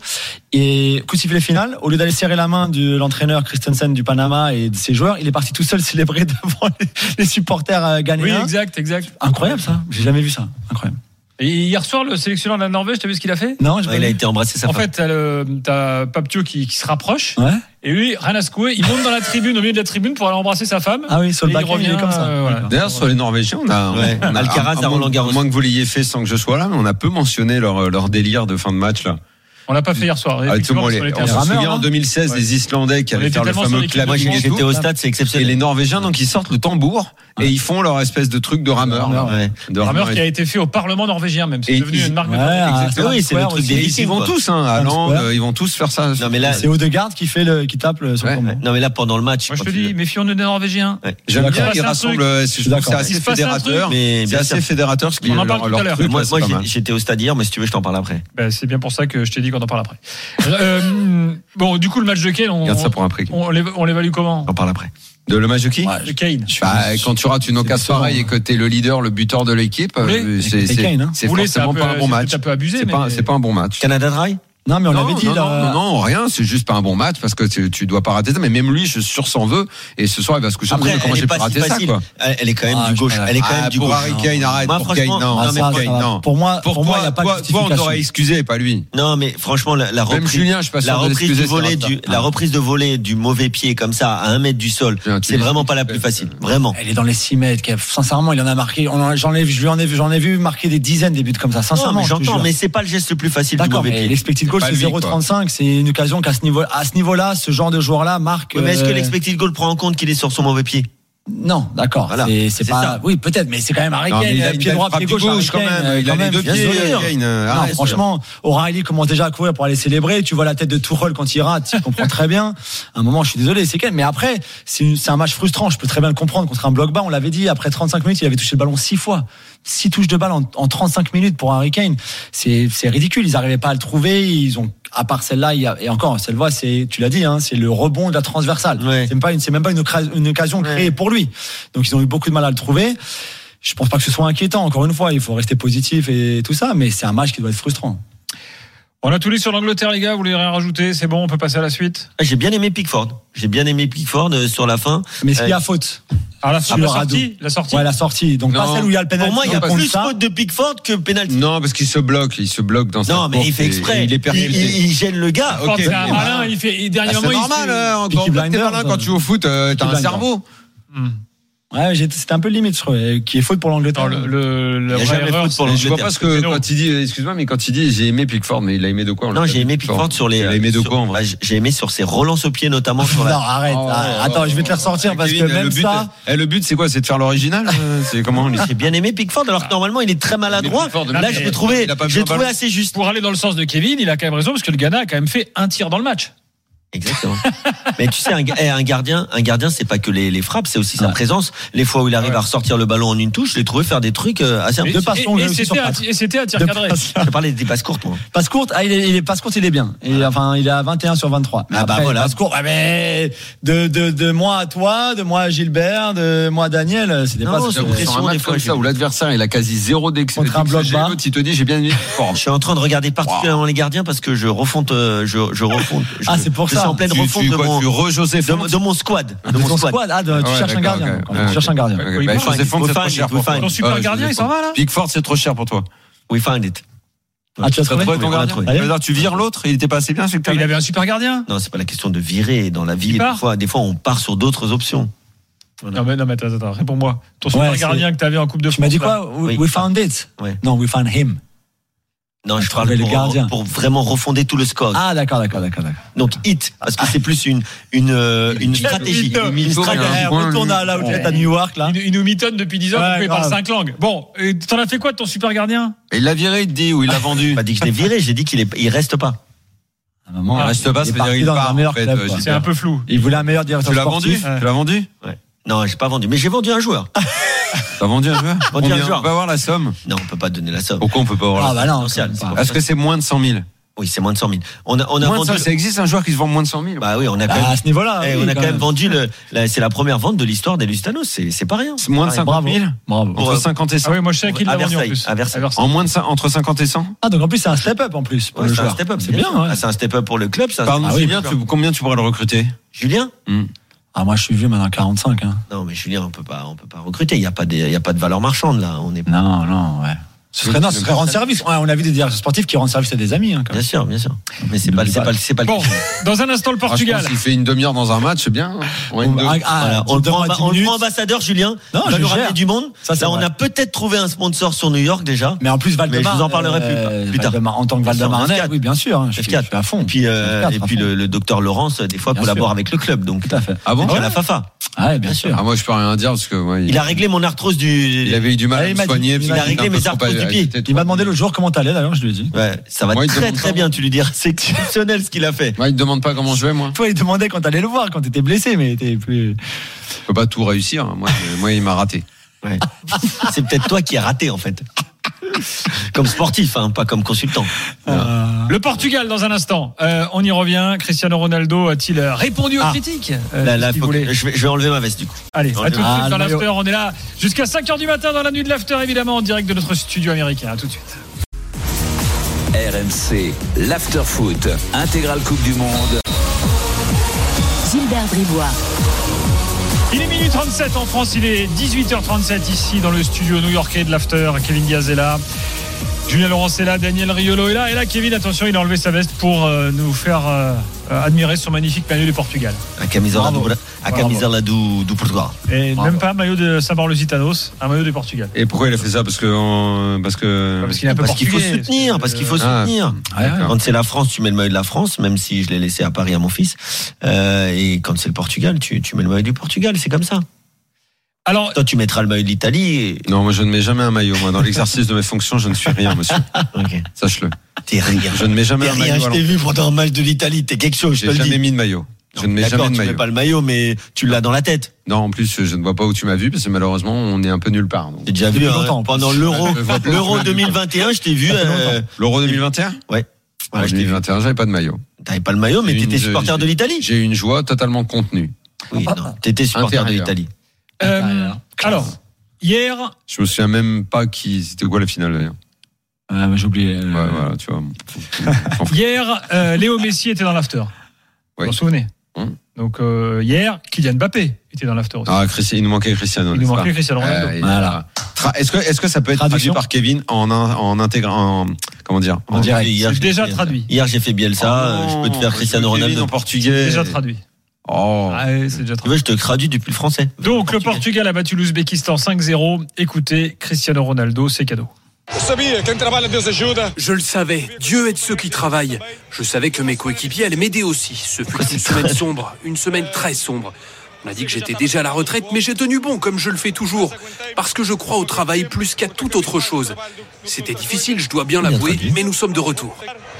et coup de sifflet final, au lieu d'aller serrer la main de l'entraîneur Christensen du Panama et de ses joueurs, il est parti tout seul célébrer devant les, les supporters ghanéens. Oui, exact, exact. Incroyable ça, j'ai jamais vu ça, incroyable. Et hier soir, le sélectionneur de la Norvège, t'as vu ce qu'il a fait? Non, ouais, il a été embrassé sa En femme. fait, t'as, le, t'as Paptio qui, qui se rapproche. Ouais. Et lui, rien à secouer, il monte dans la tribune, au milieu de la tribune, pour aller embrasser sa femme. Ah oui, sur le back, il est comme ça. Euh, voilà. D'ailleurs, sur les Norvégiens, on a, ouais. on a Alcaraz à Roland Garros. À moins que vous l'ayez fait sans que je sois là, mais on a peu mentionné leur, leur délire de fin de match là. On l'a pas fait hier soir. Ah, tout le monde, on, on se souvient en deux mille seize ouais. des Islandais qui on avaient fait le fameux clap. Moi, j'étais au stade, c'est exceptionnel. Et les Norvégiens, donc, ils sortent le tambour et ils font leur espèce de truc de rameur. Ouais. De rameur qui a été fait au Parlement norvégien, même. C'est devenu une marque de fabrique. Oui, c'est le truc des Ils vont tous, hein, à Land, ils vont tous faire ça. Non, mais là, c'est Odegaard qui fait le, qui tape sur le tambour. Non, mais là, pendant le match. Moi, je te dis, méfions-nous des Norvégiens. J'aime bien qu'ils rassemblent, c'est assez fédérateur. C'est assez fédérateur ce qui on en parle tout à l'heure. Moi, j'étais au stade hier, mais si tu veux, je t'en parle après. C'est bien pour ça que je t'ai dit qu'on en parle après. Euh, bon, du coup, le match de Kane, on, ça pour après. on, on l'évalue comment? On en parle après. De le match de qui? Ouais, de Kane. Bah, quand tu rates une occasion pareille et que t'es le leader, le buteur de l'équipe, c'est, c'est, Kane, hein. c'est forcément pas un bon match. C'est un peu abusé, c'est mais pas, c'est pas un bon match. Canada Dry? Non, mais on non, l'avait dit. Non, là... non, non, rien. C'est juste pas un bon match parce que tu, tu dois pas rater ça. Mais même lui, je suis sûr s'en veut. Et ce soir, il va se coucher. Après, comment j'ai pu rater si ça, quoi. Elle est quand même ah, du gauche. Elle est quand ah, même du pour gauche. Harry Kane, arrête. Moi, pour Kane, non. Ah, non, ça, mais Kane, non. Pour moi, pour, pour moi, il n'y a pas toi, de justification. Toi, on t'aurait excusé, pas lui. Non, mais franchement, la, la même reprise, Julien, je suis pas sûr la de reprise du volet du, ah. la reprise de volet du mauvais pied comme ça à un mètre du sol, c'est vraiment pas la plus facile. Vraiment. Elle est dans les six mètres. Sincèrement, il en a marqué. J'en ai, je lui en ai vu, j'en ai vu marquer des dizaines des buts comme ça. Sincèrement, j'entends, mais c'est pas le geste le plus facile du mauvais pied. L'expected goal, c'est zéro virgule trente-cinq. C'est une occasion qu'à ce niveau, à ce niveau-là, ce genre de joueur-là marque. Mais est-ce que l'expected goal prend en compte qu'il est sur son mauvais pied? Non, d'accord. Voilà. C'est, c'est, c'est pas. Ça. Oui, peut-être, mais c'est quand même Harry Kane. Il a pied droit, pied gauche, gauche quand même. Il a les deux pieds. Non, franchement, O'Reilly commence déjà à courir pour aller célébrer. Tu vois la tête de Tuchel quand il rate. Tu comprends très bien. À un moment, je suis désolé, c'est Kane. Mais après, c'est, une, c'est un match frustrant. Je peux très bien le comprendre contre un bloc bas. On l'avait dit. Après trente-cinq minutes, il avait touché le ballon six fois. Six touches de balle en, en trente-cinq minutes pour Harry Kane. C'est, c'est ridicule. Ils n'arrivaient pas à le trouver. Ils ont, à part celle-là, il y a, et encore, celle-là, c'est, tu l'as dit, hein, c'est le rebond de la transversale. Ouais. C'est même pas une, c'est même pas une, une occasion créée ouais. pour lui. Donc ils ont eu beaucoup de mal à le trouver. Je pense pas que ce soit inquiétant. Encore une fois, il faut rester positif et tout ça, mais c'est un match qui doit être frustrant. On a tout lu sur l'Angleterre, les gars. Vous voulez rien rajouter? C'est bon, on peut passer à la suite. J'ai bien aimé Pickford. J'ai bien aimé Pickford sur la fin. Mais est-ce qu'il y a faute? Ah, la, ah, la sortie, la sortie. Ouais, la sortie. Donc, non. Pas celle où il y a le penalty. Pour moi, il y a plus faute de Pickford que penalty. Non, parce qu'il se bloque, il se bloque dans sa Non, mais il fait exprès. Il est il, il, il gêne le gars. Okay. C'est un malin, il fait, dernier ah, moment, c'est normal, il euh, encore t'es malin quand tu joues au foot, euh, t'as un cerveau. Hmm. Ouais, c'était un peu limite, je trouve, qui est faute pour l'Angleterre. Le, le, le, il y a jamais faute pour l'Angleterre. Je vois pas ce que, quand il dit, excuse-moi, mais quand il dit, j'ai aimé Pickford, mais il a aimé de quoi? Non, j'ai aimé Pickford sur les, il a aimé de quoi, en vrai? J'ai aimé sur ses relances au pied, notamment sur la. Non, arrête, oh, attends, je vais te les ressortir parce que même ça. Eh, le but, c'est quoi? C'est de faire l'original? C'est comment? J'ai bien aimé Pickford, alors que normalement, il est très maladroit. Là, je l'ai trouvé, j'ai trouvé assez juste. Pour aller dans le sens de Kevin, il a quand même raison, parce que le Ghana a quand même fait un tir dans le match. Exactement. Mais tu sais, un, un gardien, un gardien, c'est pas que les, les frappes, c'est aussi sa ouais. présence. Les fois où il arrive ouais. à ressortir le ballon en une touche, je l'ai trouvé faire des trucs assez et, impressionnants. Et, et, et, c'était un, et c'était un tir cadré. Je parlais des passes courtes, moi. Passes courtes, ah, il est, il est, passe courte, il est bien. Et, enfin, il est à vingt et un sur vingt-trois. Mais ah après, bah voilà. Passe courte, ah, mais de, de, de moi à toi, de moi à Gilbert, de moi à Daniel, c'était pas sur un match comme ça où l'adversaire, il a quasi zéro d'expérience. Contre un bloc bas. Il te dit, j'ai bien aimé. Je suis en train de regarder particulièrement les gardiens parce que je refonte, je, je refonte. Ah, c'est pour ça. ça. suis en pleine Tu, refonte tu, de, quoi, mon, tu re-José de, Font de mon squad. De De mon ton squad. squad. Ah, de- tu Ouais, cherches un d'accord, gardien. ok. donc, Ouais, Tu cherches un gardien. ok. Oui, Bah, Pickford, José Font, il faut c'est trop find cher it, pour faut toi. find Ton super Ouais, gardien, José il s'en Font. va là Pickford, c'est trop cher pour toi. We find it. Ah, tu as T'as trouvé trouvé ton on l'a gardien trouvé. Ça veut dire, Tu vires l'autre, il était pas assez bien, celui que Il t'avais. avait un super gardien. Non, c'est pas la question de virer dans la vie. Il Des part fois, des fois, on part sur d'autres options. Non mais, non, mais attends, attends, réponds-moi. Ton super Ouais, gardien c'est- que tu avais en Coupe de France. Tu m'as dit là. quoi? We Oui. we found it. Ouais. Non, we found him. Non, je Je parle trouvais le pour, gardien. pour vraiment refonder tout le score. Ah, d'accord, d'accord, d'accord, d'accord. Donc hit, parce que c'est plus une une euh, une stratégie. mytho. Une Mytho, stratégie. il y a un Eh, point, retourne lui. à là où tu es à New York, là. Il, il nous mitonne depuis dix ans, Ouais, il parle grave. cinq langues. Bon, et t'en as fait quoi de ton super gardien? Et il l'a viré, il te dit, ou il l'a vendu. J'ai pas dit que je l'ai viré, j'ai dit qu'il est, il reste pas. À un moment, Il reste pas, il ça est veut dire parti il dans part, un meilleur en fait, club, euh, quoi. C'est un peu flou. Il voulait un meilleur directeur Tu l'as vendu sportif. Tu l'as vendu Non, j'ai pas vendu, mais j'ai vendu un joueur. T'as vendu un joueur Vendu un Combien joueur. On peut avoir la somme Non, on peut pas donner la somme. Pourquoi on peut pas avoir Ah, la bah non. Commercial, c'est c'est pas- pas- Est-ce que c'est moins de cent mille Oui, c'est moins de cent mille. On a, on a Moins de vendu. ça, ça existe un joueur qui se vend moins de cent mille Bah oui, on a quand Ah, même. à ce niveau-là. eh, oui, on a quand même vendu le. la- c'est la première vente de l'histoire des Lustanos. C'est, c'est pas rien. C'est moins de Ah, cinquante Bravo. mille Bravo. Entre cinquante et Ah cent oui, moi je sais qu'il À l'a vendu en Versailles, plus. à Versailles. En moins de cin- entre cinquante et cent Ah, donc en plus, c'est un step-up en plus pour Ouais, le c'est un joueur. step-up. C'est bien, ouais. Ah, c'est un step-up pour le club. Ça. Pardon, Ah oui, Julien, tu- combien tu pourrais le recruter Julien Ah, moi, je suis vieux maintenant, quarante-cinq. Hein. Non, mais Julien, on peut pas, on peut pas recruter. Il y a pas de, il y a pas de valeur marchande là. On est. Non, non, ouais. Ce serait, non, ce serait rendre service. Ouais, on a vu des directeurs sportifs qui rendent service à des amis. Hein, quand Bien même. sûr, bien sûr. Mais c'est pas, c'est pas, c'est pas. le- Bon, dans un instant le Portugal. S'il fait une demi-heure dans un match, c'est bien. hein. Ouais, une Ah, demi- ah, Voilà, tu on le me prend, demandes dix on le minutes. prend ambassadeur, Julien. Non, il va je nous gère. ramener du monde. Ça, c'est Là, on vrai. a peut-être trouvé un sponsor sur New York déjà. Mais en plus, Valdemar. Mais je vous en parlerai plus- euh, plus tard. Valdemar, en tant que Bien sûr, Valdemaranais, F quatre. oui, bien sûr. hein, Je suis, F quatre. je suis à fond. Et puis, euh, F quatre, et à puis fond. le, le docteur Laurence, des fois, Bien collabore sûr. avec le club. Donc, Tout à fait. Ah bon c'est à la Fafa. Ah, ouais, bien sûr. Ah, moi, je peux rien dire parce que ouais, Il a réglé mon arthrose du. il avait eu du mal Ah, à il me m'a dit- soigner. il parce a qu'il réglé était un peu mes trop arthroses du âgé, pied. était trop- Il m'a demandé l'autre jour comment t'allais, d'ailleurs, je lui ai dit. Ouais, ça va Moi, il très demande très pas. bien. Tu lui diras, c'est exceptionnel ce qu'il a fait. Moi, il te demande pas comment je vais, moi. Toi, il demandait quand t'allais le voir, quand t'étais blessé, mais t'es plus. Je peux pas tout réussir. hein. Moi, je- moi, il m'a raté. Ouais. C'est peut-être toi qui as raté en fait. Comme sportif, hein, pas comme consultant. Le Portugal dans un instant. Euh, on y revient. Cristiano Ronaldo a-t-il répondu aux Ah. critiques euh, Là, c'est là, ce qu'il faut que- voulait. je, vais, je vais enlever ma veste du coup. Allez, à tout de suite Ah, dans le maillot. l'after. On est là jusqu'à cinq heures du matin dans la nuit de l'after, évidemment, en direct de notre studio américain. À tout de suite. R M C, l'After Foot, intégrale Coupe du Monde. Gilbert Bribois. Il est minuit trente-sept en France, il est dix-huit heures trente-sept ici dans le studio new-yorkais de l'After. Kevin Diaz est là, Julien Laurence est là, Daniel Riolo est là. Et là, Kevin, attention, il a enlevé sa veste pour euh, nous faire euh, admirer son magnifique maillot du Portugal. À camisela Bravo. do, à camisela do, do Portugal. Et Bravo. même pas un maillot de Saint-Barlos-Gitanos, un maillot du Portugal. Et pourquoi il a fait ça Parce que, euh, parce que. Parce qu'il est un peu Parce qu'il faut portugais. soutenir, parce qu'il faut Ah. soutenir. Ouais, ouais. Quand c'est la France, tu mets le maillot de la France, même si je l'ai laissé à Paris à mon fils. Euh, et quand c'est le Portugal, tu, tu mets le maillot du Portugal, c'est comme ça. Alors, Toi, tu mettras le maillot de l'Italie. Et... Non, moi, je ne mets jamais un maillot. Moi, dans l'exercice de mes fonctions, je ne suis rien, monsieur. Ok. Sache-le. T'es rien. Je ne mets jamais T'es un rien, maillot. je à t'ai l'envers. vu pendant un match de l'Italie, t'es quelque chose, je te J'ai le jamais dis. mis de maillot. Je ne mets D'accord, jamais de tu mets maillot. pas le maillot, mais tu l'as dans la tête. Non, en plus, je ne vois pas où tu m'as vu parce que malheureusement, on est un peu nulle part. donc. J'ai déjà Depuis vu hein, longtemps, en plus. pendant l'Euro, Je vois pas. l'Euro deux mille vingt et un, je t'ai vu. Ça fait euh, longtemps. L'Euro deux mille vingt et un Ouais. Voilà, En je t'ai vu. deux mille vingt et un, j'avais pas de maillot. T'avais pas le maillot, mais J'ai t'étais une- supporter de j'ai- l'Italie. J'ai eu une joie totalement contenue. Oui, non, t'étais supporter de Intérieur. l'Italie. euh, alors, hier, Je me souviens même pas qui, c'était quoi la finale d'ailleurs. Ouais, mais j'ai oublié. euh, Ouais, voilà, tu vois. hier euh, Léo Messi était dans l'after. Vous Oui. vous en souvenez Hum. Donc euh, hier, Kylian Mbappé était dans l'after aussi. Ah, Christi- il nous manquait Cristiano. Il nous n'est-ce manquait pas Cristiano Ronaldo. Euh, il- Voilà. Tra- Est-ce que, est-ce que ça peut être Traduction. traduit par Kevin en, in- en intégrant, en, comment dire, En direct. Hier, C'est j'ai déjà fait- traduit. Hier, j'ai fait Bielsa. Oh je peux te non, faire Cristiano Kevin Ronaldo. en portugais. Déjà traduit. Oh. Ah, ouais, c'est déjà Tu traduit. veux, je te traduis depuis le français. Donc le Portugal a battu l'Ouzbékistan cinq zéro. Écoutez, Cristiano Ronaldo, c'est cadeau. Je le savais, Dieu aide ceux qui travaillent. Je savais que mes coéquipiers allaient m'aider aussi. Ce fut une semaine sombre, une semaine très sombre. On a dit que j'étais déjà à la retraite, mais j'ai tenu bon comme je le fais toujours. Parce que je crois au travail plus qu'à toute autre chose. C'était difficile, je dois bien Bien l'avouer, traduit. mais nous sommes de retour.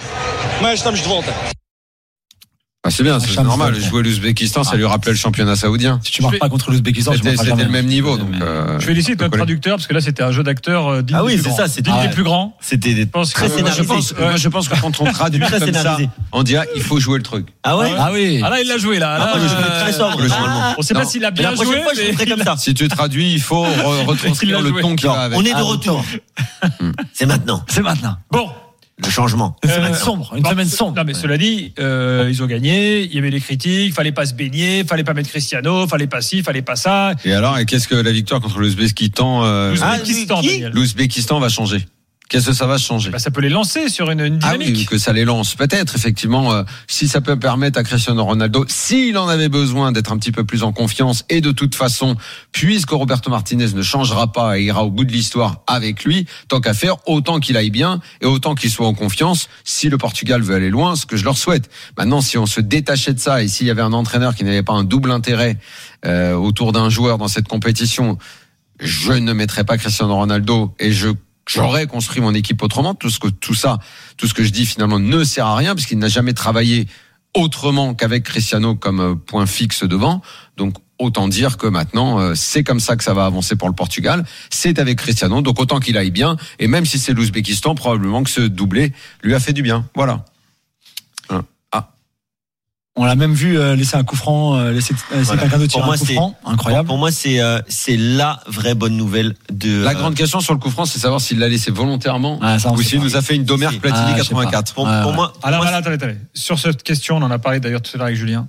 Ah, c'est bien, c'est Champions. normal. Jouer l'Ouzbékistan, ça lui rappelait le championnat saoudien. Si tu marques Je pas contre l'Ouzbékistan, je C'était marquerai c'était jamais. le même niveau. Mais- Donc, euh, Je félicite notre collé. traducteur parce que là c'était un jeu d'acteur euh, digne Ah oui, des plus c'est grands. ça, c'était- digne Ah des ouais. plus grands. C'était des- pense très que- Moi, je scénarisé. pense, moi, je pense que quand on traduit Très comme ça, scénarisé. on dirait il faut jouer le truc. Ah ouais Ah oui. Ah là il l'a joué là. Ah, Là, moi, je euh, fais très sobre, le normalement. On sait Non. pas s'il a Et bien la prochaine joué. fois, je mais ferai il comme a- ça. Si tu traduis, il faut re- retranscrire Il l'a le joué. ton qui Non, va avec. on est de Ah, retour. C'est maintenant. C'est maintenant. Bon, le changement. Une semaine Euh, sombre, une bon, semaine sombre. Non mais cela dit, euh, ils ont gagné, il y avait les critiques, fallait pas se baigner, fallait pas mettre Cristiano, fallait pas ci, fallait pas ça. Et alors, et qu'est-ce que la victoire contre l'Ouzbékistan, euh, L'Ouzbékistan, qui Daniel. l'Ouzbékistan va changer? Qu'est-ce que ça va changer? Bah, ça peut les lancer sur une, une Ah dynamique. oui, que ça les lance. Peut-être, effectivement, euh, si ça peut permettre à Cristiano Ronaldo, s'il en avait besoin d'être un petit peu plus en confiance, et de toute façon, puisque Roberto Martinez ne changera pas et ira au bout de l'histoire avec lui, tant qu'à faire, autant qu'il aille bien et autant qu'il soit en confiance, si le Portugal veut aller loin, ce que je leur souhaite. Maintenant, si on se détachait de ça et s'il y avait un entraîneur qui n'avait pas un double intérêt euh, autour d'un joueur dans cette compétition, je ne mettrais pas Cristiano Ronaldo et je J'aurais construit mon équipe autrement. Tout ce que, tout ça, tout ce que je dis finalement ne sert à rien puisqu'il n'a jamais travaillé autrement qu'avec Cristiano comme point fixe devant. Donc, autant dire que maintenant, c'est comme ça que ça va avancer pour le Portugal. C'est avec Cristiano. Donc, autant qu'il aille bien. Et même si c'est l'Ouzbékistan, probablement que ce doublé lui a fait du bien. Voilà. On l'a même vu euh, laisser un coup franc, euh, laisser, laisser Voilà. quelqu'un d'autre Pour tirer moi, un coup c'est- franc. Incroyable. Pour moi, c'est euh, c'est la vraie bonne nouvelle de. La euh, grande question sur le coup franc, c'est savoir s'il l'a laissé volontairement Ah, ça, on ou sait s'il pas. nous a fait une Domer Si. Platini Ah, je sais pas. quatre-vingt-quatre. Pour, Ah, pour ouais. moi, pour Alors, moi, alors, attendez, attendez. Sur cette question, on en a parlé d'ailleurs tout à l'heure avec Julien.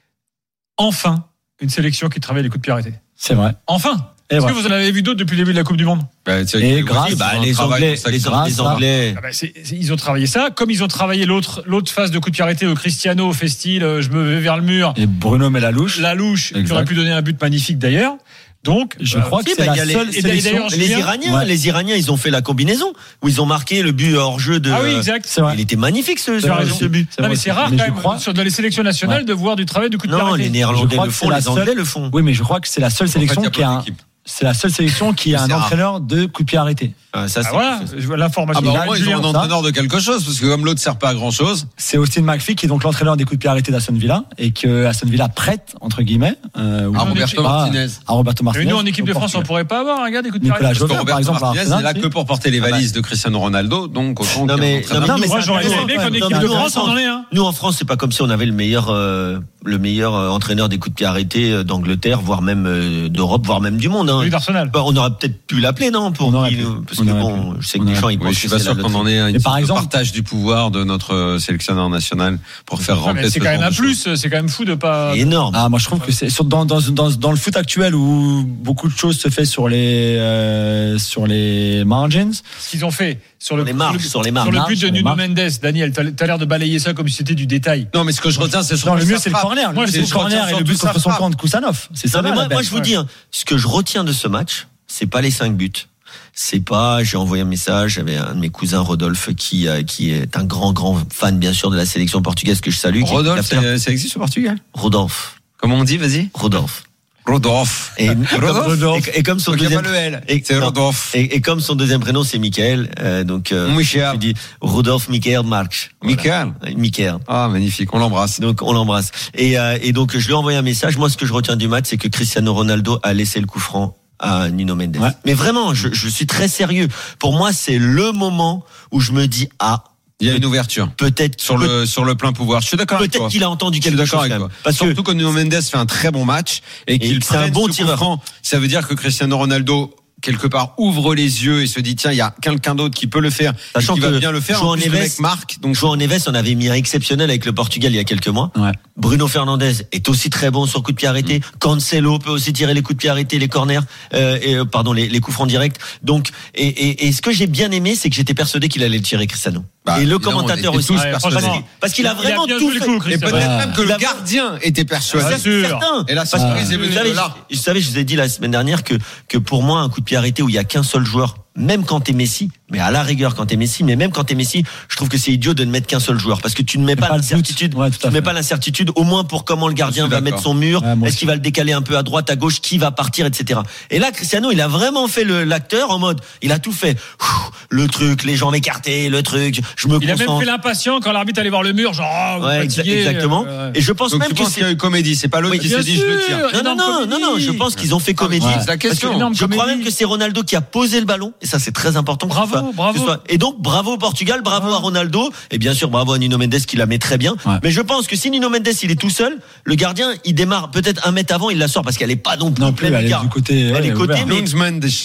Enfin, une sélection qui travaille les coups de pied arrêtés. C'est vrai. Enfin. Et Est-ce voilà. que vous en avez vu d'autres depuis le début de la Coupe du Monde? Bah, tu sais, Et ils- grâce, ils bah, ont un les travail Anglais, pour ça les, qu'ils- Ang- les grâce à- Anglais. Ah bah, c'est- c'est- ils ont travaillé ça, comme ils ont travaillé l'autre l'autre phase de coup de pied arrêté au Cristiano, fait style, euh, je me vais vers le mur, Et Bruno met la louche. la louche, qui Exact. aurait pu donner un but magnifique d'ailleurs. Donc, Je euh, crois que si, c'est bah, la il y a les- seule et d'ailleurs, sélection. je Les viens- Iraniens, Ouais. les Iraniens, ils ont fait la combinaison où ils ont marqué le but hors jeu de. Ah oui, euh, exact. C'est vrai. Il était magnifique ce, C'est ce- vrai ce aussi. but. C'est Non, vrai mais c'est aussi. rare Mais quand je même crois- sur dans les sélections nationales Ouais. de voir du travail de coup de pied Non, arrêté. les Je Néerlandais crois le que font, c'est la les Anglais seule- le font. Oui, mais je crois que c'est la seule sélection En fait, il qui y a a pas un, d'équipe. c'est la seule sélection qui a un C'est rare. entraîneur de coup de pied arrêté. Ah, ça, Ah c'est- voilà, c'est- je vois l'information. Ah bah, Là, au moins, ils Julien, ont un ça. entraîneur de quelque chose, parce que comme l'autre sert pas à grand chose. C'est Austin McPhee qui est donc l'entraîneur des coups de pied arrêtés d'Aston Villa et que Aston Villa prête entre guillemets euh, ou- À on est- Roberto ah, Martinez. à Roberto Mais Martinez. nous, en équipe de au France, on Portugal. pourrait pas avoir un gars des coups de pied Nicolas arrêtés. Jovin, Parce que par Roberto exemple, à Martinez, il est là Arsenal, que pour porter les Ah bah. valises de Cristiano Ronaldo, donc autant Non, qu'il y ait mais- un entraîneur. non, Non, mais Moi, c'est j'aurais intéressant, aimé quand qu'en même. équipe Non, de mais France, on en ait un. Nous en France, c'est pas comme si on avait le meilleur, euh, le meilleur euh, entraîneur des coups de pied arrêtés euh, d'Angleterre, voire même euh, d'Europe, voire même du monde. Hein. Celui d'Arsenal. Bah, on aurait peut-être pu l'appeler, non pour On aurait qu'il pu. nous- Parce On que aurait bon, pu. je sais que On les aurait gens ils Oui, pensent je suis que pas c'est sûr la qu'on en loterie. ait un Et par sorte de exemple- partage du pouvoir de notre sélectionneur national pour faire Ah, mais rentrer c'est ce quand même genre un de choses. plus, c'est quand même fou de pas. C'est énorme. Ah, moi je trouve que c'est sur, dans, dans, dans, dans le foot actuel où beaucoup de choses se fait sur les euh, sur les margins. Ce qu'ils ont fait sur le, les marges, le- sur les marges. sur le but de Sur les Nuno marges. Mendes. Daniel, t'as t'as l'air de balayer ça comme si c'était du détail. Non, mais ce que je retiens, c'est Non, surtout le mieux sa c'est le frappe. corner. Moi, Le mieux, c'est c'est le je retiens corner et le surtout but sa contre son frappe. camp de Koussanov. C'est ça Non, mais la moi, bête. moi, je vous dis, hein, ce que je retiens de ce match, c'est pas les cinq buts. C'est pas, j'ai envoyé un message, j'avais un de mes cousins, Rodolphe, qui, euh, qui est un grand, grand fan, bien sûr, de la sélection portugaise que je salue. qui est Rodolphe, capteur. c'est- ça existe au Portugal? Rodolphe. Comment on dit, vas-y? Rodolphe. Rodolphe. Et, Rodolphe. et, et comme son Donc, il y a deuxième, pas le L. et- C'est non. Rodolphe. et, et comme son deuxième prénom, c'est Michael, euh, donc, euh, Michael. je dis Rodolphe Michael Marx. Voilà. Michael. Michael. Ah, magnifique, on l'embrasse. Donc on l'embrasse. Et, euh, et donc je lui ai envoyé un message. Moi, ce que je retiens du match, c'est que Cristiano Ronaldo a laissé le coup franc à Nuno Mendes. Ouais. Mais vraiment, je, je suis très sérieux. Pour moi, c'est le moment où je me dis ah, Il y a une ouverture. peut-être Sur le, sur le plein pouvoir. Je suis d'accord avec toi. peut-être qu'il a entendu Je suis quelque d'accord chose avec quand toi. même. Parce Surtout que que Nuno Mendes fait un très bon match et qu'il c'est un prenne bon ce coup tireur. franc. Ça veut dire que Cristiano Ronaldo, quelque part, ouvre les yeux et se dit, tiens, il y a quelqu'un d'autre qui peut le faire, Sachant et qui que va bien le faire. João En plus, le Neves- mec marque. Donc, João Neves, on avait mis un exceptionnel avec le Portugal il y a quelques mois. Ouais. Bruno Fernandes est aussi très bon sur coup de pied arrêté. Cancelo peut aussi tirer les coups de pied arrêtés, les corners, euh, et, euh, pardon, les, les coups francs directs. Donc, et, et, et ce que j'ai bien aimé, c'est que j'étais persuadé qu'il allait le tirer, Cristiano. Bah, et le évidemment, commentateur on était aussi. tous Ouais, persuadés. Parce qu'il, parce qu'il a Il a vraiment bien tout joué le fait. coup, Et Cristiano. peut-être Ouais. même que Il le a- gardien était persuadé. Ah, C'est sûr. certain. Et la Parce surprise que, est vous venue savez, de là. je, vous savez, je vous ai dit la semaine dernière que, que pour moi, un coup de pied arrêté où il y a qu'un seul joueur, même quand t'es Messi, mais à la rigueur quand t'es Messi, mais même quand t'es Messi, je trouve que c'est idiot de ne mettre qu'un seul joueur parce que tu ne mets pas, pas le but. l'incertitude, Ouais, tout à tu ne mets fait. pas l'incertitude au moins pour comment le gardien Je suis va d'accord. mettre son mur, Ouais, moi est-ce aussi. qu'il va le décaler un peu à droite, à gauche, qui va partir, et cetera. Et là, Cristiano, il a vraiment fait le, l'acteur en mode, il a tout fait. Ouh, le truc, les jambes écartées, le truc, je me Il a même concentre. fait l'impatient quand l'arbitre allait voir le mur, genre, oh, Ouais, exa- fatigué. exactement. euh, Et je pense Donc, même tu que penses c'est qu'il y a eu comédie. C'est pas l'autre Oui, qui bien s'est dit, je le sûr. tire. non, non, énorme non, non, comédie. non, je pense qu'ils ont fait comédie. Ouais. C'est la question. Énorme Je crois comédie. même que c'est Ronaldo qui a posé le ballon, et ça c'est très important. que ce Bravo, soit- bravo. que ce soit- Et donc bravo au Portugal, bravo à Ronaldo, et bien sûr bravo à Nuno Mendes qui la met très bien. Ouais. Mais je pense que si Nuno Mendes il est tout seul, le gardien il démarre peut-être un mètre avant, il la sort parce qu'elle est pas non plus Non plus, pleine elle est d'écart. du côté. Elle est ouais, côté, ouverte. mais- Nunes Mendes.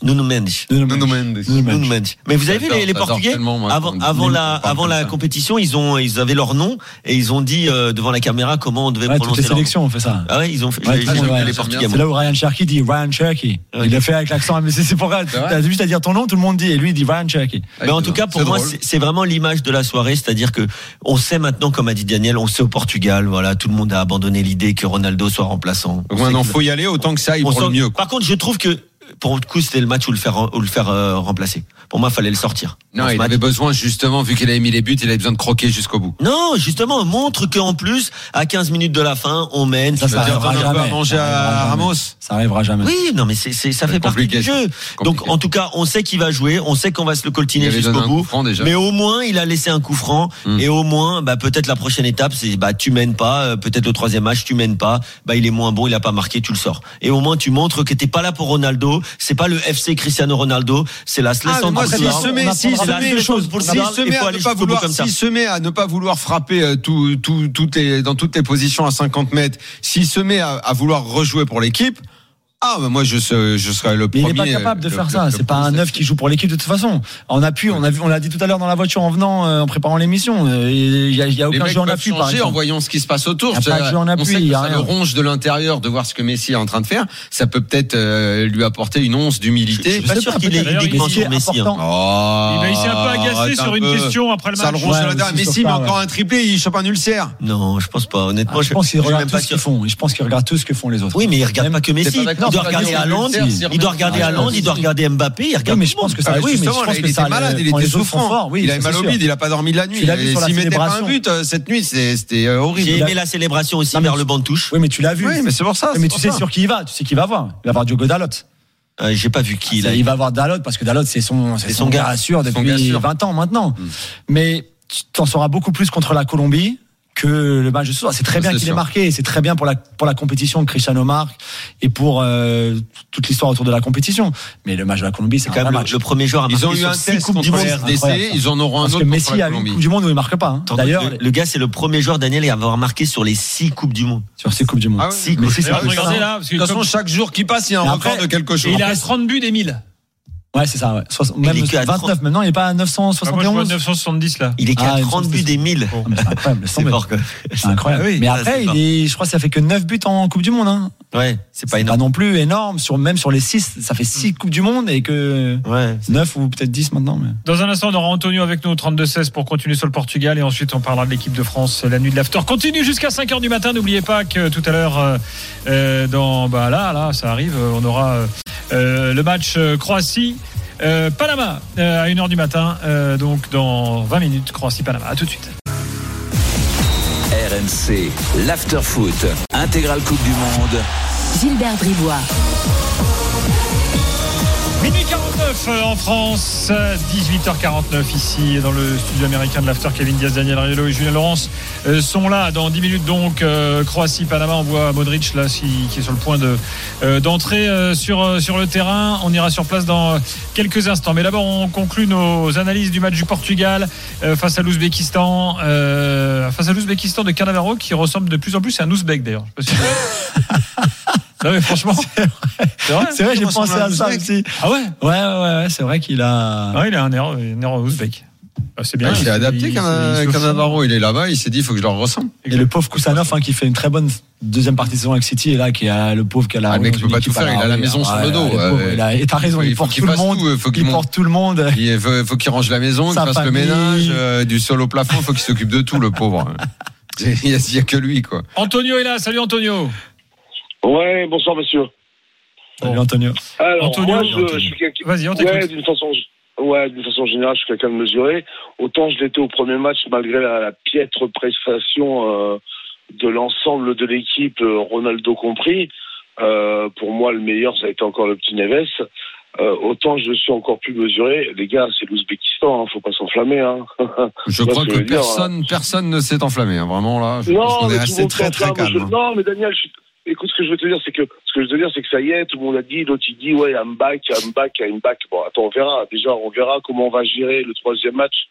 Nuno Mendes. Nuno Mendes. Nuno Mendes. Mais vous avez vu J'adore, les, les j'adore Portugais tellement, moi, avant, quand avant on la, parle avant comme la ça. compétition, ils ont, ils avaient leur nom et ils ont dit euh, devant la caméra comment on devait Ouais, toutes prononcer les leur nom. sélections ont fait ça. Ah ouais, ils ont fait. Ouais, j'ai- très j'ai bien, vu ouais, les j'aime Portugais. bien. C'est moi. là où Ryan Cherky dit Ryan Cherky. Ouais. Il l'a fait avec l'accent, mais c'est c'est pour ça. T'as juste à dire ton nom, tout le monde dit, et lui il dit Ryan Cherky. Mais en tout cas, pour C'est moi, drôle. c'est c'est vraiment l'image de la soirée, c'est-à-dire que on sait maintenant, comme a dit Daniel, on sait au Portugal, voilà, tout le monde a abandonné l'idée que Ronaldo soit remplaçant. On Donc sait maintenant, qu'il- faut y aller autant que ça aille on pour sent- le mieux. quoi. Par contre, je trouve que pour le coup, c'était le match où le faire, où le faire euh, remplacer. Pour moi, il fallait le sortir. Non, Dans ce il match. avait besoin justement, vu qu'il avait mis les buts, il avait besoin de croquer jusqu'au bout. Non, justement, montre qu'en plus, à quinze minutes de la fin, on mène. Ça, ça Tu veux dire, arrivera donne un peu à jamais. manger Ça arrivera à jamais. Ramos. Ça arrivera jamais. Oui, non, mais c'est, c'est, ça C'est fait partie compliqué, du jeu. c'est Donc, compliqué. en tout cas, on sait qu'il va jouer, on sait qu'on va se le Il coltiner avait jusqu'au donné un bout. coup franc déjà. Mais au moins, il a laissé un coup franc. Mm. Et au moins, bah, peut-être la prochaine étape, c'est, bah, tu mènes pas, euh, peut-être le troisième match, tu mènes pas, bah, il est moins bon, il a pas marqué, tu le sors. Et au moins, tu montres que t'es pas là pour Ronaldo, c'est pas le F C Cristiano Ronaldo, c'est la Ah, mais sélection moi, de s'il Portugal. se met, on s'il se apprendra met, plein de choses pour le s'il Portugal, se il met faut à aller ne pas jusqu'au bout vouloir, comme ça. s'il se met à ne pas vouloir frapper euh, tout, tout, tout est, dans toutes les positions à cinquante mètres, s'il se met à, à vouloir rejouer pour l'équipe, ah, bah moi, je, serais- je serais le Mais premier. il n'est pas capable de le- faire le- ça. le C'est pas un premier. neuf qui joue pour l'équipe de toute façon. En appui, on a vu, on l'a dit tout à l'heure dans la voiture en venant, euh, en préparant l'émission. euh, Il y a, il y a Les aucun mecs jeu en peuvent appui, par changer en exemple. voyant ce qui se passe autour. Il y a pas de jeu en On appui, sait que il y a ça rien. le ronge de l'intérieur de voir ce que Messi est en train de faire. Ça peut peut-être euh, lui apporter une once d'humilité. Je suis pas sais sûr pas, qu'il est peut-être. uniquement Messi est sur Messi. hein. important. Oh, Il, va- il s'est un peu agacé arrête sur un une peu. question après le Ça le match. ronge Ouais, de l'intérieur. aussi sur Messi ça, met ouais. encore un triplé, il chope un ulcère. Non, je pense pas. Honnêtement, Ah, je pense qu'il je suis regarde même tout pas ce qu'ils sûr. font. Je pense qu'il regarde tout ce que font les autres. Oui, mais il regarde Même- pas que Messi. T'es pas Il d'accord doit sur la regarder question Haaland, du Ulster, il doit regarder Ah, Haaland, il doit regarder Mbappé, il Oui, regarde mais tout je le pense monde. que ça, Ah, oui, mais je justement, pense là, que il était ça, malade, il quand était les autres sont souffrant. forts, oui, Il ça, avait mal c'est au sûr. bide, il a pas dormi de la nuit. Tu l'as vu Et sur la S'il mettait pas un célébration. but euh, cette nuit, c'est- c'était euh, horrible. J'ai aimé la célébration aussi Non, mais vers tu- le banc de touche. Oui, mais tu l'as vu. Oui, mais c'est pour ça. Oui, c'est mais pour tu sais ça. sur qui il va. Tu sais qui va voir. Il va voir Diogo Dalot. Euh, J'ai pas vu qui là. Il va voir Dalot parce que Dalot c'est son, c'est C'est son son gars gars. sûr Son gars depuis sûr. vingt ans maintenant. Mais tu t'en sauras beaucoup plus contre la Colombie que le match de ce soir. C'est très Ça, bien c'est qu'il ait sûr. marqué et c'est très bien pour la pour la compétition que Cristiano marque et pour euh, toute l'histoire autour de la compétition. Mais le match de la Colombie c'est C'est un quand vrai même match. le, le premier joueur à Ils marquer ont eu sur un six test coupes du contre monde. la R D Incroyable, C, ça. ils en auront un Parce autre que contre Messi la a eu une Colombie. Coupe du Monde où il marque pas. hein. D'ailleurs, le, le gars, c'est le premier joueur, Daniel, à avoir marqué sur les six coupes du monde. sur ces coupes du monde. Ah ouais. Six Mais coupes. si, c'est D'ailleurs, impressionnant. regardez là, parce que De toute façon, comme- chaque jour qui passe, il y a un Et record après- de quelque chose. et il est à trente buts des mille. Ouais, c'est ça. Ouais. Soix- Il Même est que à vingt-neuf trente. maintenant. Il est pas à neuf cent Ah, moi, je vois soixante et onze. neuf cent soixante-dix là. Il est qu'à Ah, il me trente semble buts que des mille. Ah, mais c'est incroyable. laisse C'est tomber. fort, quoi. C'est incroyable. Ah oui, mais ça, après, c'est il fort. est, je crois que ça fait que neuf buts en Coupe du Monde. Hein. Ouais, c'est pas Pas énorme. non plus énorme. Sur, même sur les six, ça fait six Coupes du Monde et que Ouais. neuf ou peut-être dix maintenant. Mais... Dans un instant, on aura Antonio avec nous au trente-deux seize pour continuer sur le Portugal et ensuite on parlera de l'équipe de France. La nuit de l'after continue jusqu'à cinq heures du matin. N'oubliez pas que tout à l'heure, euh, euh, dans bah là, là, ça arrive, on aura euh, euh, le match euh, Croatie. Euh, Panama euh, à une heure du matin, euh, donc dans vingt minutes, Croatie-Panama. À tout de suite. R M C, l'after-foot, intégrale Coupe du Monde. Gilbert Bribois. Minuit quarante-neuf euh, en France, euh, dix-huit heures quarante-neuf ici dans le studio américain de l'After. Kevin Diaz, Daniel Riolo et Julien Laurence euh, sont là dans dix minutes donc. euh, Croatie-Panama, on voit Modric là si, qui est sur le point de, euh, d'entrer euh, sur, euh, sur le terrain. On ira sur place dans euh, quelques instants. Mais d'abord on conclut nos analyses du match du Portugal euh, face à l'Ouzbékistan. Euh, face à l'Ouzbékistan de Cannavaro qui ressemble de plus en plus à un Ouzbek d'ailleurs. Je sais pas si non mais franchement, c'est vrai. C'est vrai, j'ai Il ressemble pensé à à un ça Ouzbek. aussi. Ah ouais. Ouais, ouais, ouais, c'est vrai qu'il a. Ah, il a un air, un air ouzbek. Ah, c'est bien. Il s'est adapté, il- Cana- il se Cannavaro, il est là-bas, il s'est dit, il faut que je leur ressemble. Et le pauvre Koussanov hein, qui fait une très bonne deuxième partie de saison avec City et là qui a le pauvre qui a la Ah, le mec, dans il une peut pas équipe tout faire, à il a la oui, maison sur le dos, le pauvre, ouais. il a- Et t'as raison, Il il faut porte qu'il tout le fasse monde. tout, faut qu'il Il monte. porte tout le monde. Il faut, faut qu'il range la maison, Sa qu'il fasse le famille. ménage, euh, du sol au plafond, il faut qu'il s'occupe de tout, le pauvre. Il n'y a, il y a que lui, quoi. Antonio est là. Salut Antonio. Ouais, bonsoir monsieur. Salut Antonio. Alors, Antonio, moi, je, Antonio. je suis quelqu'un. Vas-y, on Ouais, t'écoute. d'une façon, ouais, d'une façon générale, je suis quelqu'un de mesuré. Autant je l'étais au premier match, malgré la, la piètre prestation euh, de l'ensemble de l'équipe, euh, Ronaldo compris. Euh, pour moi, le meilleur, ça a été encore le petit Neves. Euh, autant je suis encore plus mesuré. Les gars, c'est l'Ouzbékistan, hein, faut pas s'enflammer. Hein. Je Moi, crois ce que je veux dire, personne, personne ne s'est enflammé, hein, vraiment, là. Je pense Non, qu'on mais est tout le assez monde très, très s'enflamme. calme. Je- Non, mais Daniel, je... écoute, ce que je veux te dire, c'est que ce que je veux te dire, c'est que ça y est, tout le monde a dit, l'autre il dit, ouais, I'm back, I'm back, I'm back. Bon, attends, on verra. Déjà, on verra comment on va gérer le troisième match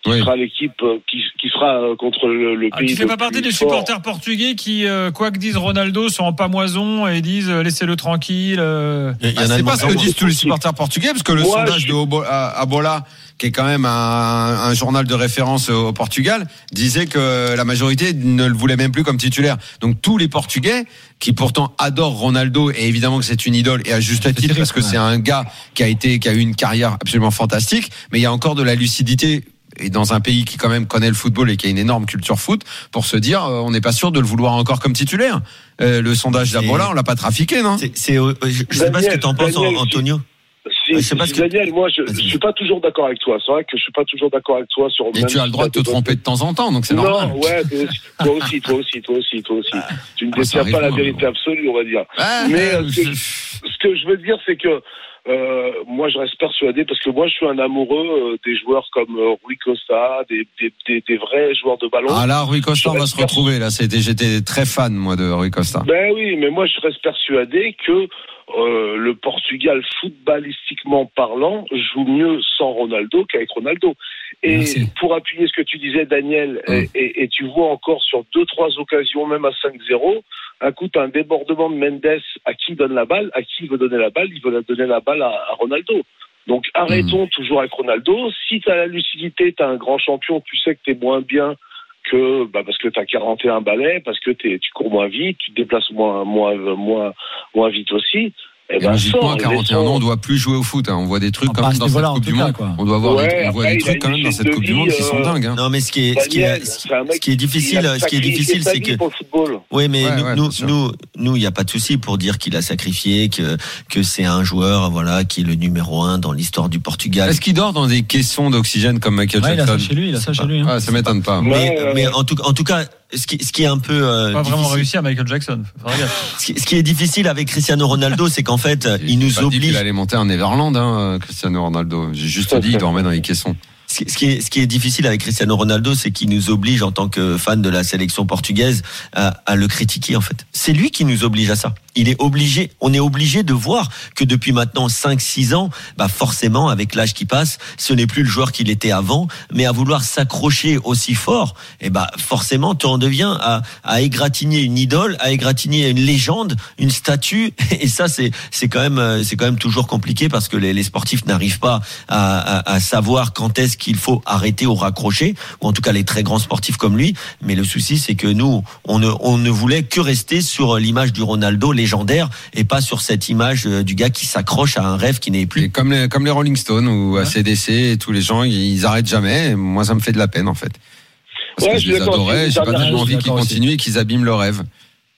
qui Oui. sera l'équipe euh, qui, qui sera euh, contre le, le Ah, pays. tu fais le pas partie plus des fort. supporters portugais qui, euh, quoi que disent Ronaldo, sont en pamoison et disent euh, laissez-le tranquille. euh. Il y en Ah, a c'est de pas moins ce en que moins. disent tous les supporters portugais, parce que le Moi, sondage je- de Obo- à- Abola, qui est quand même un, un journal de référence au Portugal, disait que la majorité ne le voulait même plus comme titulaire. Donc tous les Portugais, qui pourtant adorent Ronaldo, et évidemment que c'est une idole, et à juste titre, parce que c'est un gars qui a été, qui a eu une carrière absolument fantastique, mais il y a encore de la lucidité, et dans un pays qui quand même connaît le football et qui a une énorme culture foot, pour se dire, euh, on n'est pas sûr de le vouloir encore comme titulaire. Euh, le sondage d'Abola, on l'a pas trafiqué, non? C'est, c'est, euh, je, je sais pas ce que t'en penses, Daniel, Antonio. Si, Je sais pas si, ce que- Daniel, moi, je, je suis pas toujours d'accord avec toi. C'est vrai que je suis pas toujours d'accord avec toi sur. Et tu as le droit de te tromper de temps en temps, donc c'est non, normal. ouais, toi aussi, toi aussi, toi aussi, toi aussi, toi aussi. Tu ne Ah, ça détiens pas arrive, la hein, vérité bon. absolue, on va dire. Ah, Mais euh, euh, ce, que je, ce que je veux dire, c'est que euh, moi, je reste persuadé parce que moi, je suis un amoureux euh, des joueurs comme euh, Rui Costa, des, des, des, des vrais joueurs de ballon. Ah là, Rui Costa, on Je va reste se retrouver. Là, c'était, j'étais très fan, moi, de Rui Costa. Ben oui, mais moi je reste persuadé que euh, le Portugal, footballistiquement parlant, joue mieux sans Ronaldo qu'avec Ronaldo. Et Merci. pour appuyer ce que tu disais, Daniel, Mmh. et, et, et tu vois encore sur deux, trois occasions, même à cinq zéro, un coup, t'as un débordement de Mendes, à qui il donne la balle, à qui il veut donner la balle, il veut la donner la balle à, à Ronaldo. Donc arrêtons Mmh. toujours avec Ronaldo. Si tu as la lucidité, tu as un grand champion, tu sais que tu es moins bien que bah parce que tu as quarante et un balais, parce que t'es, tu cours moins vite, tu te déplaces moins moins moins moins vite aussi. Et Et ben logiquement, sors, à quarante et un laissons- ans, on doit plus jouer au foot. Hein. On voit des trucs Ah, quand pas à même ce dans cette niveau-là, en Coupe tout du cas, Monde. quoi. On doit voir Ouais, des, on voit après, des il a trucs une quand même dans cette hygiène Coupe de du Monde qui vie, sont euh, dingues. Hein. Non, mais ce qui est, ce qui est, Daniel, ce qui- c'est un mec ce qui est difficile, qui a ce qui est sacrifié difficile, sa c'est vie que. pour le football. Oui, mais Ouais, nous, ouais, nous, bien sûr. nous, nous, il n'y a pas de souci pour dire qu'il a sacrifié, que que c'est un joueur, voilà, qui est le numéro un dans l'histoire du Portugal. Est-ce qu'il dort dans des caissons d'oxygène comme Michael Ouais, il a Jackson? ça chez lui, il a ça chez lui. hein. Ah, ça m'étonne pas. Mais, Ouais, ouais, mais ouais. en tout, en tout cas, ce qui, ce qui est un peu euh, Pas vraiment difficile- réussi à Michael Jackson. Faut faire gaffe. ce qui, ce qui est difficile avec Cristiano Ronaldo, c'est qu'en fait, il nous J'ai pas dit oblige. qu'il allait monter en Neverland, hein, Cristiano Ronaldo. J'ai juste dit qu'il dormait dans les caissons. Ce qui- ce qui est, ce qui est difficile avec Cristiano Ronaldo, c'est qu'il nous oblige, en tant que fan de la sélection portugaise, à, à le critiquer, en fait. C'est lui qui nous oblige à ça. Il est obligé, on est obligé de voir que depuis maintenant cinq six ans, bah forcément, avec l'âge qui passe, ce n'est plus le joueur qu'il était avant, mais à vouloir s'accrocher aussi fort, et bah, forcément, tu en deviens à, à égratigner une idole, à égratigner une légende, une statue, et ça, c'est, c'est quand même, euh, c'est quand même toujours compliqué parce que les, les sportifs n'arrivent pas à, à, à savoir quand est-ce qu'il faut arrêter ou raccrocher, ou en tout cas les très grands sportifs comme lui. Mais le souci, c'est que nous, on ne, on ne voulait que rester sur l'image du Ronaldo légendaire et pas sur cette image euh, du gars qui s'accroche à un rêve qui n'est plus. Et comme les, comme les Rolling Stones ou A C D C et tous les gens, ils arrêtent jamais. Et moi, ça me fait de la peine, en fait. Parce Ouais, que je je suis les d'accord, adorais, c'est j'ai une pas dernière tellement chose, envie qu'ils d'accord aussi. continuent et qu'ils abîment leur rêve.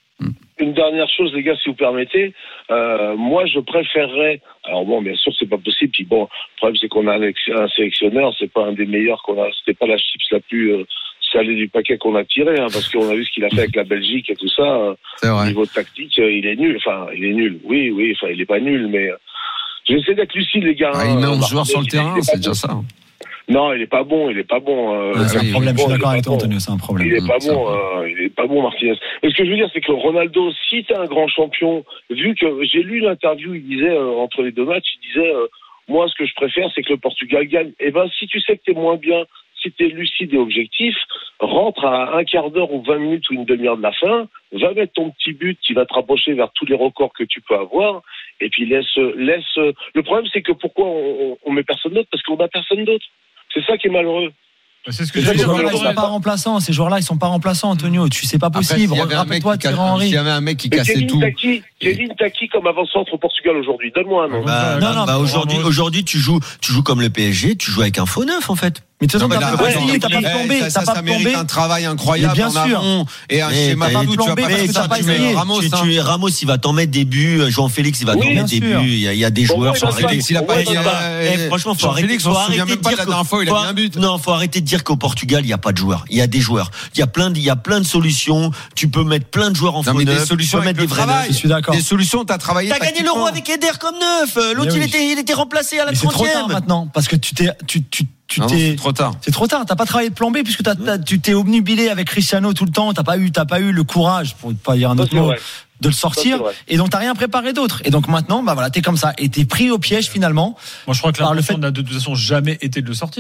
Une dernière chose, les gars, si vous permettez, euh, moi je préférerais. Alors bon, bien sûr, c'est pas possible. Puis bon, le problème c'est qu'on a un, ex- un sélectionneur, c'est pas un des meilleurs qu'on a. C'était pas la chips la plus euh, salée du paquet qu'on a tiré, hein, parce qu'on a vu ce qu'il a fait avec la Belgique et tout ça. euh, C'est Au vrai. niveau tactique, euh, il est nul. Enfin, il est nul. Oui, oui. Enfin, il est pas nul, mais euh, j'essaie d'être lucide, les gars. Ah, il met hein. onze joueurs sur le Martinez, terrain, il est c'est pas déjà bon. ça. Non, il est pas bon. Il est pas bon. euh, Ah, C'est oui, un problème, bon, je suis il est d'accord pas avec toi, bon. Antonio, c'est un problème. Il est pas C'est bon, euh, il est pas bon, Martinez. Mais ce que je veux dire, c'est que Ronaldo, si t'es un grand champion, vu que j'ai lu l'interview, il disait euh, entre les deux matchs, il disait, euh, moi, ce que je préfère, c'est que le Portugal gagne. Eh ben, si tu sais que t'es moins bien, si t'es lucide et objectif, rentre à un quart d'heure ou vingt minutes ou une demi-heure de la fin, va mettre ton petit but qui va te rapprocher vers tous les records que tu peux avoir, et puis laisse, laisse. Le problème, c'est que pourquoi on, on, on met personne d'autre, parce qu'on a personne d'autre. C'est ça qui est malheureux. C'est ce que Ces je veux Ces dire. joueurs-là, ils Faudrait- sont pas remplaçants. Ces joueurs-là, ils sont pas remplaçants, Antonio. Tu sais pas Après, possible. s'il y avait un mec Rappelle-toi qui ca- Thierry Henry. s'il y avait un mec qui Mais cassait Kevin tout. Taki, Kevin Taki comme avant-centre au Portugal aujourd'hui. Donne-moi un nom. Bah, Non, non, bah, mais aujourd'hui, Ramos. aujourd'hui, tu joues, tu joues comme le P S G, tu joues avec un faux neuf, en fait. Mais de toute façon, Non, mais t'as là, pas ouais, essayé, t'as pas eh, plombé, ça, ça, t'as pas ça mérite plombé. un travail incroyable Mais bien en sûr. amont et un Mais schéma t'as tout. été Tu vas plombé pas parce faire que ça, t'as pas tu mets essayé. Ramos. tu, hein. tu- Ramos, il va t'en mettre des buts. Jean Félix, il va Oui, t'en bien mettre des sûr. buts. Il y a, il y a des Bon, joueurs ouais, sur bah, Félix. Félix, il a pas Ouais, dit. bah, Eh, euh, franchement, faut Jean arrêter, Félix, faut on se arrêter souvient de même pas de dire la qu'au- dernière fois où il a faut mis un but. Non, faut arrêter de dire qu'au Portugal, il n'y a pas de joueurs. Il y a des joueurs. Il y a plein de, il y a plein de solutions. Tu peux mettre plein de joueurs en Non, faux mais des neuf. Tu solutions peux avec mettre le des vrais travail. Je suis d'accord. Des solutions, t'as travaillé. T'as gagné l'Euro avec Eder comme neuf. L'autre, Mais il oui. était, il était remplacé à la Mais c'est trop tard trentième. maintenant. Parce que tu t'es, tu, tu, tu Non, t'es. c'est trop tard. C'est trop tard. T'as pas travaillé de plan B puisque t'as, t'as- tu t'es obnubilé avec Cristiano tout le temps. T'as pas eu, t'as pas eu le courage, pour pas dire un Ça, autre c'est mot, vrai. de le Ça, sortir. c'est vrai. Et donc t'as rien préparé d'autre. Et donc maintenant, bah voilà, t'es comme ça. Et t'es pris au piège finalement. Moi, je crois que Par le l'important fait- n'a de toute façon jamais été de le sortir.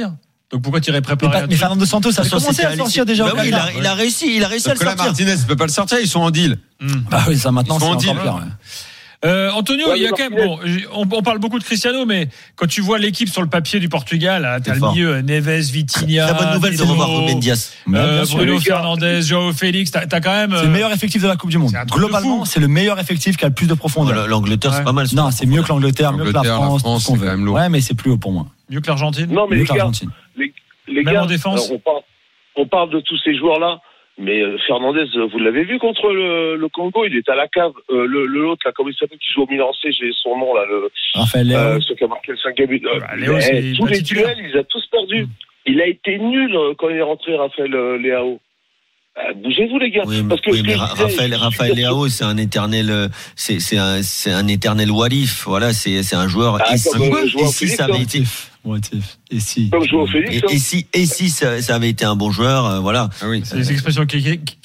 Donc pourquoi tu irais Mais, préparer pas- un mais truc Fernando Santos, ça a Parce que commencé c'était à à sortir l'issue. déjà Bah au oui, il, Qatar. a, il a réussi, il a réussi à Sauf le que là, sortir. Martinez ne peut pas le sortir, ils sont en deal. Bah oui, ça maintenant Ils c'est sont en encore deal, pire. Ouais. Euh, Antonio, Ouais, il y a mais quand même. Bon, on, on parle beaucoup de Cristiano, mais quand tu vois l'équipe sur le papier du Portugal, là, t'as C'est le fort. milieu Neves, Vitinha, Très bonne nouvelle de Pedro, revoir Ruben Dias. Ouais, bien euh, sûr. Bruno les gars. Fernandes, Joao Félix. T'as, t'as quand même. C'est le meilleur effectif de la Coupe du Monde. C'est un truc de Globalement, fou. c'est le meilleur effectif qui a le plus de profondeur. L'Angleterre, Ouais. c'est pas mal. Non, c'est mieux que l'Angleterre, mieux que la L'Angleterre, la France, France, tout ce qu'on c'est veut. quand même lourd. Ouais, mais c'est plus haut pour moi. mieux que l'Argentine. Non, mais Mieux les que gars, l'Argentine. les, les Même gars, en défense. euh, on, parle, on parle de tous ces joueurs-là, mais euh, Fernandez, euh, vous l'avez vu contre le, le Congo, il est à la cave. Euh, le, le l'autre, là, comment il s'appelle, qui joue au Milan C, j'ai son nom là, le, Raphaël Léao. euh, celui qui a marqué le cinquième but. Euh, Bah, Léo, mais, c'est tous pas les titulaire. duels, il les a tous perdus. Il a été nul euh, quand il est rentré, Raphaël euh, Léao. Euh, bougez-vous les gars. Oui, mais, Parce que oui, ce mais que Ra- je disais, Raphaël, je suis Raphaël sûr- Léao, c'est un éternel, euh, c'est, c'est un, c'est un éternel what if. Voilà, c'est, c'est un joueur. Ah, et si, comme, euh, et Joao si Félix, ça avait hein. été, What if. Et si. Comme Joao Félix. et, hein. et si, et si ça, ça avait été un bon joueur, euh, voilà. Ah oui. C'est les expressions K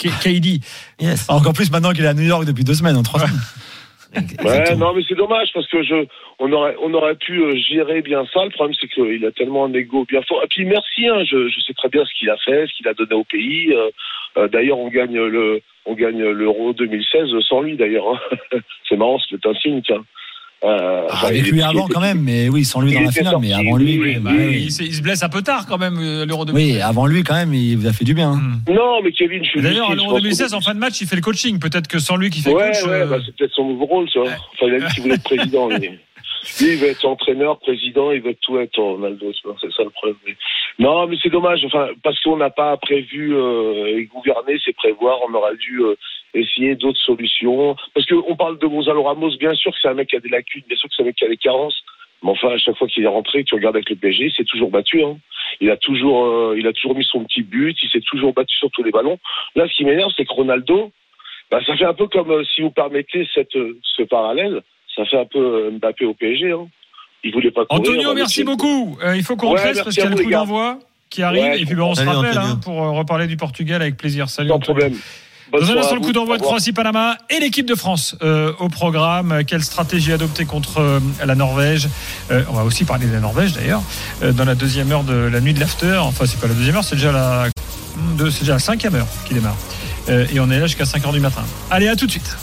D. Yes. Encore plus maintenant qu'il est à New York depuis deux semaines, en trois semaines. Ouais, non, mais c'est dommage parce que je, on aurait, on aurait pu euh, gérer bien ça. Le problème, c'est qu'il a tellement un ego bien fort. Et puis merci, hein, je, je sais très bien ce qu'il a fait, ce qu'il a donné au pays. Euh, euh, d'ailleurs, on gagne le, on gagne l'Euro deux mille seize sans lui. D'ailleurs, hein. C'est marrant, c'est un signe, tiens. Euh, Ah, enfin, avec il lui était- avant quand même, mais oui, sans lui il dans la était finale, mais sorti, avant lui, oui, oui, bah oui. oui. Il, se- il se blesse un peu tard quand même, euh, l'Euro deux mille seize. Oui, avant lui quand même, il vous a fait du bien. hein. Non, mais Kevin, je suis Et D'ailleurs, à lucide, je l'Euro pense deux mille seize, que- en fin de match, il fait le coaching. Peut-être que sans lui qui fait Ouais, coach. ouais, euh, bah, c'est peut-être son nouveau rôle, ça. Enfin, il a dit qu'il voulait être président, lui. Lui, il veut être entraîneur, président, il veut tout être, Ronaldo, tu vois, c'est ça le problème. Non, mais c'est dommage, enfin, parce qu'on n'a pas prévu euh, et gouverner, c'est prévoir, on aurait dû euh, essayer d'autres solutions. Parce qu'on parle de Gonzalo Ramos, bien sûr que c'est un mec qui a des lacunes, bien sûr que c'est un mec qui a des carences, mais enfin, à chaque fois qu'il est rentré, tu regardes avec le P S G, c'est toujours battu, hein. Il a toujours, euh, il a toujours mis son petit but, il s'est toujours battu sur tous les ballons. Là, ce qui m'énerve, c'est que Ronaldo, bah, ça fait un peu comme, euh, si vous permettez cette, euh, ce parallèle, ça fait un peu euh, Mbappé au P S G, hein. Il voulait pas courir. Antonio, bah, merci c'est- beaucoup. Euh, il faut qu'on Ouais, te laisse merci parce qu'il y à a le vous, coup les gars. d'envoi qui arrive. Ouais, et puis ben, on se Salut, rappelle Antonio. hein, pour euh, reparler du Portugal avec plaisir. Salut. Sans Antonio. problème. Bonne Dans un soirée instant, à le vous. coup d'envoi Au de revoir. Croatie-Panama et l'équipe de France euh, au programme. Quelle stratégie adopter contre euh, la Norvège euh, On va aussi parler de la Norvège d'ailleurs euh, dans la deuxième heure de la nuit de l'after. Enfin, c'est pas la deuxième heure, c'est déjà la, de- c'est déjà la cinquième heure qui démarre. Euh, et on est là jusqu'à cinq heures du matin. Allez, à tout de suite.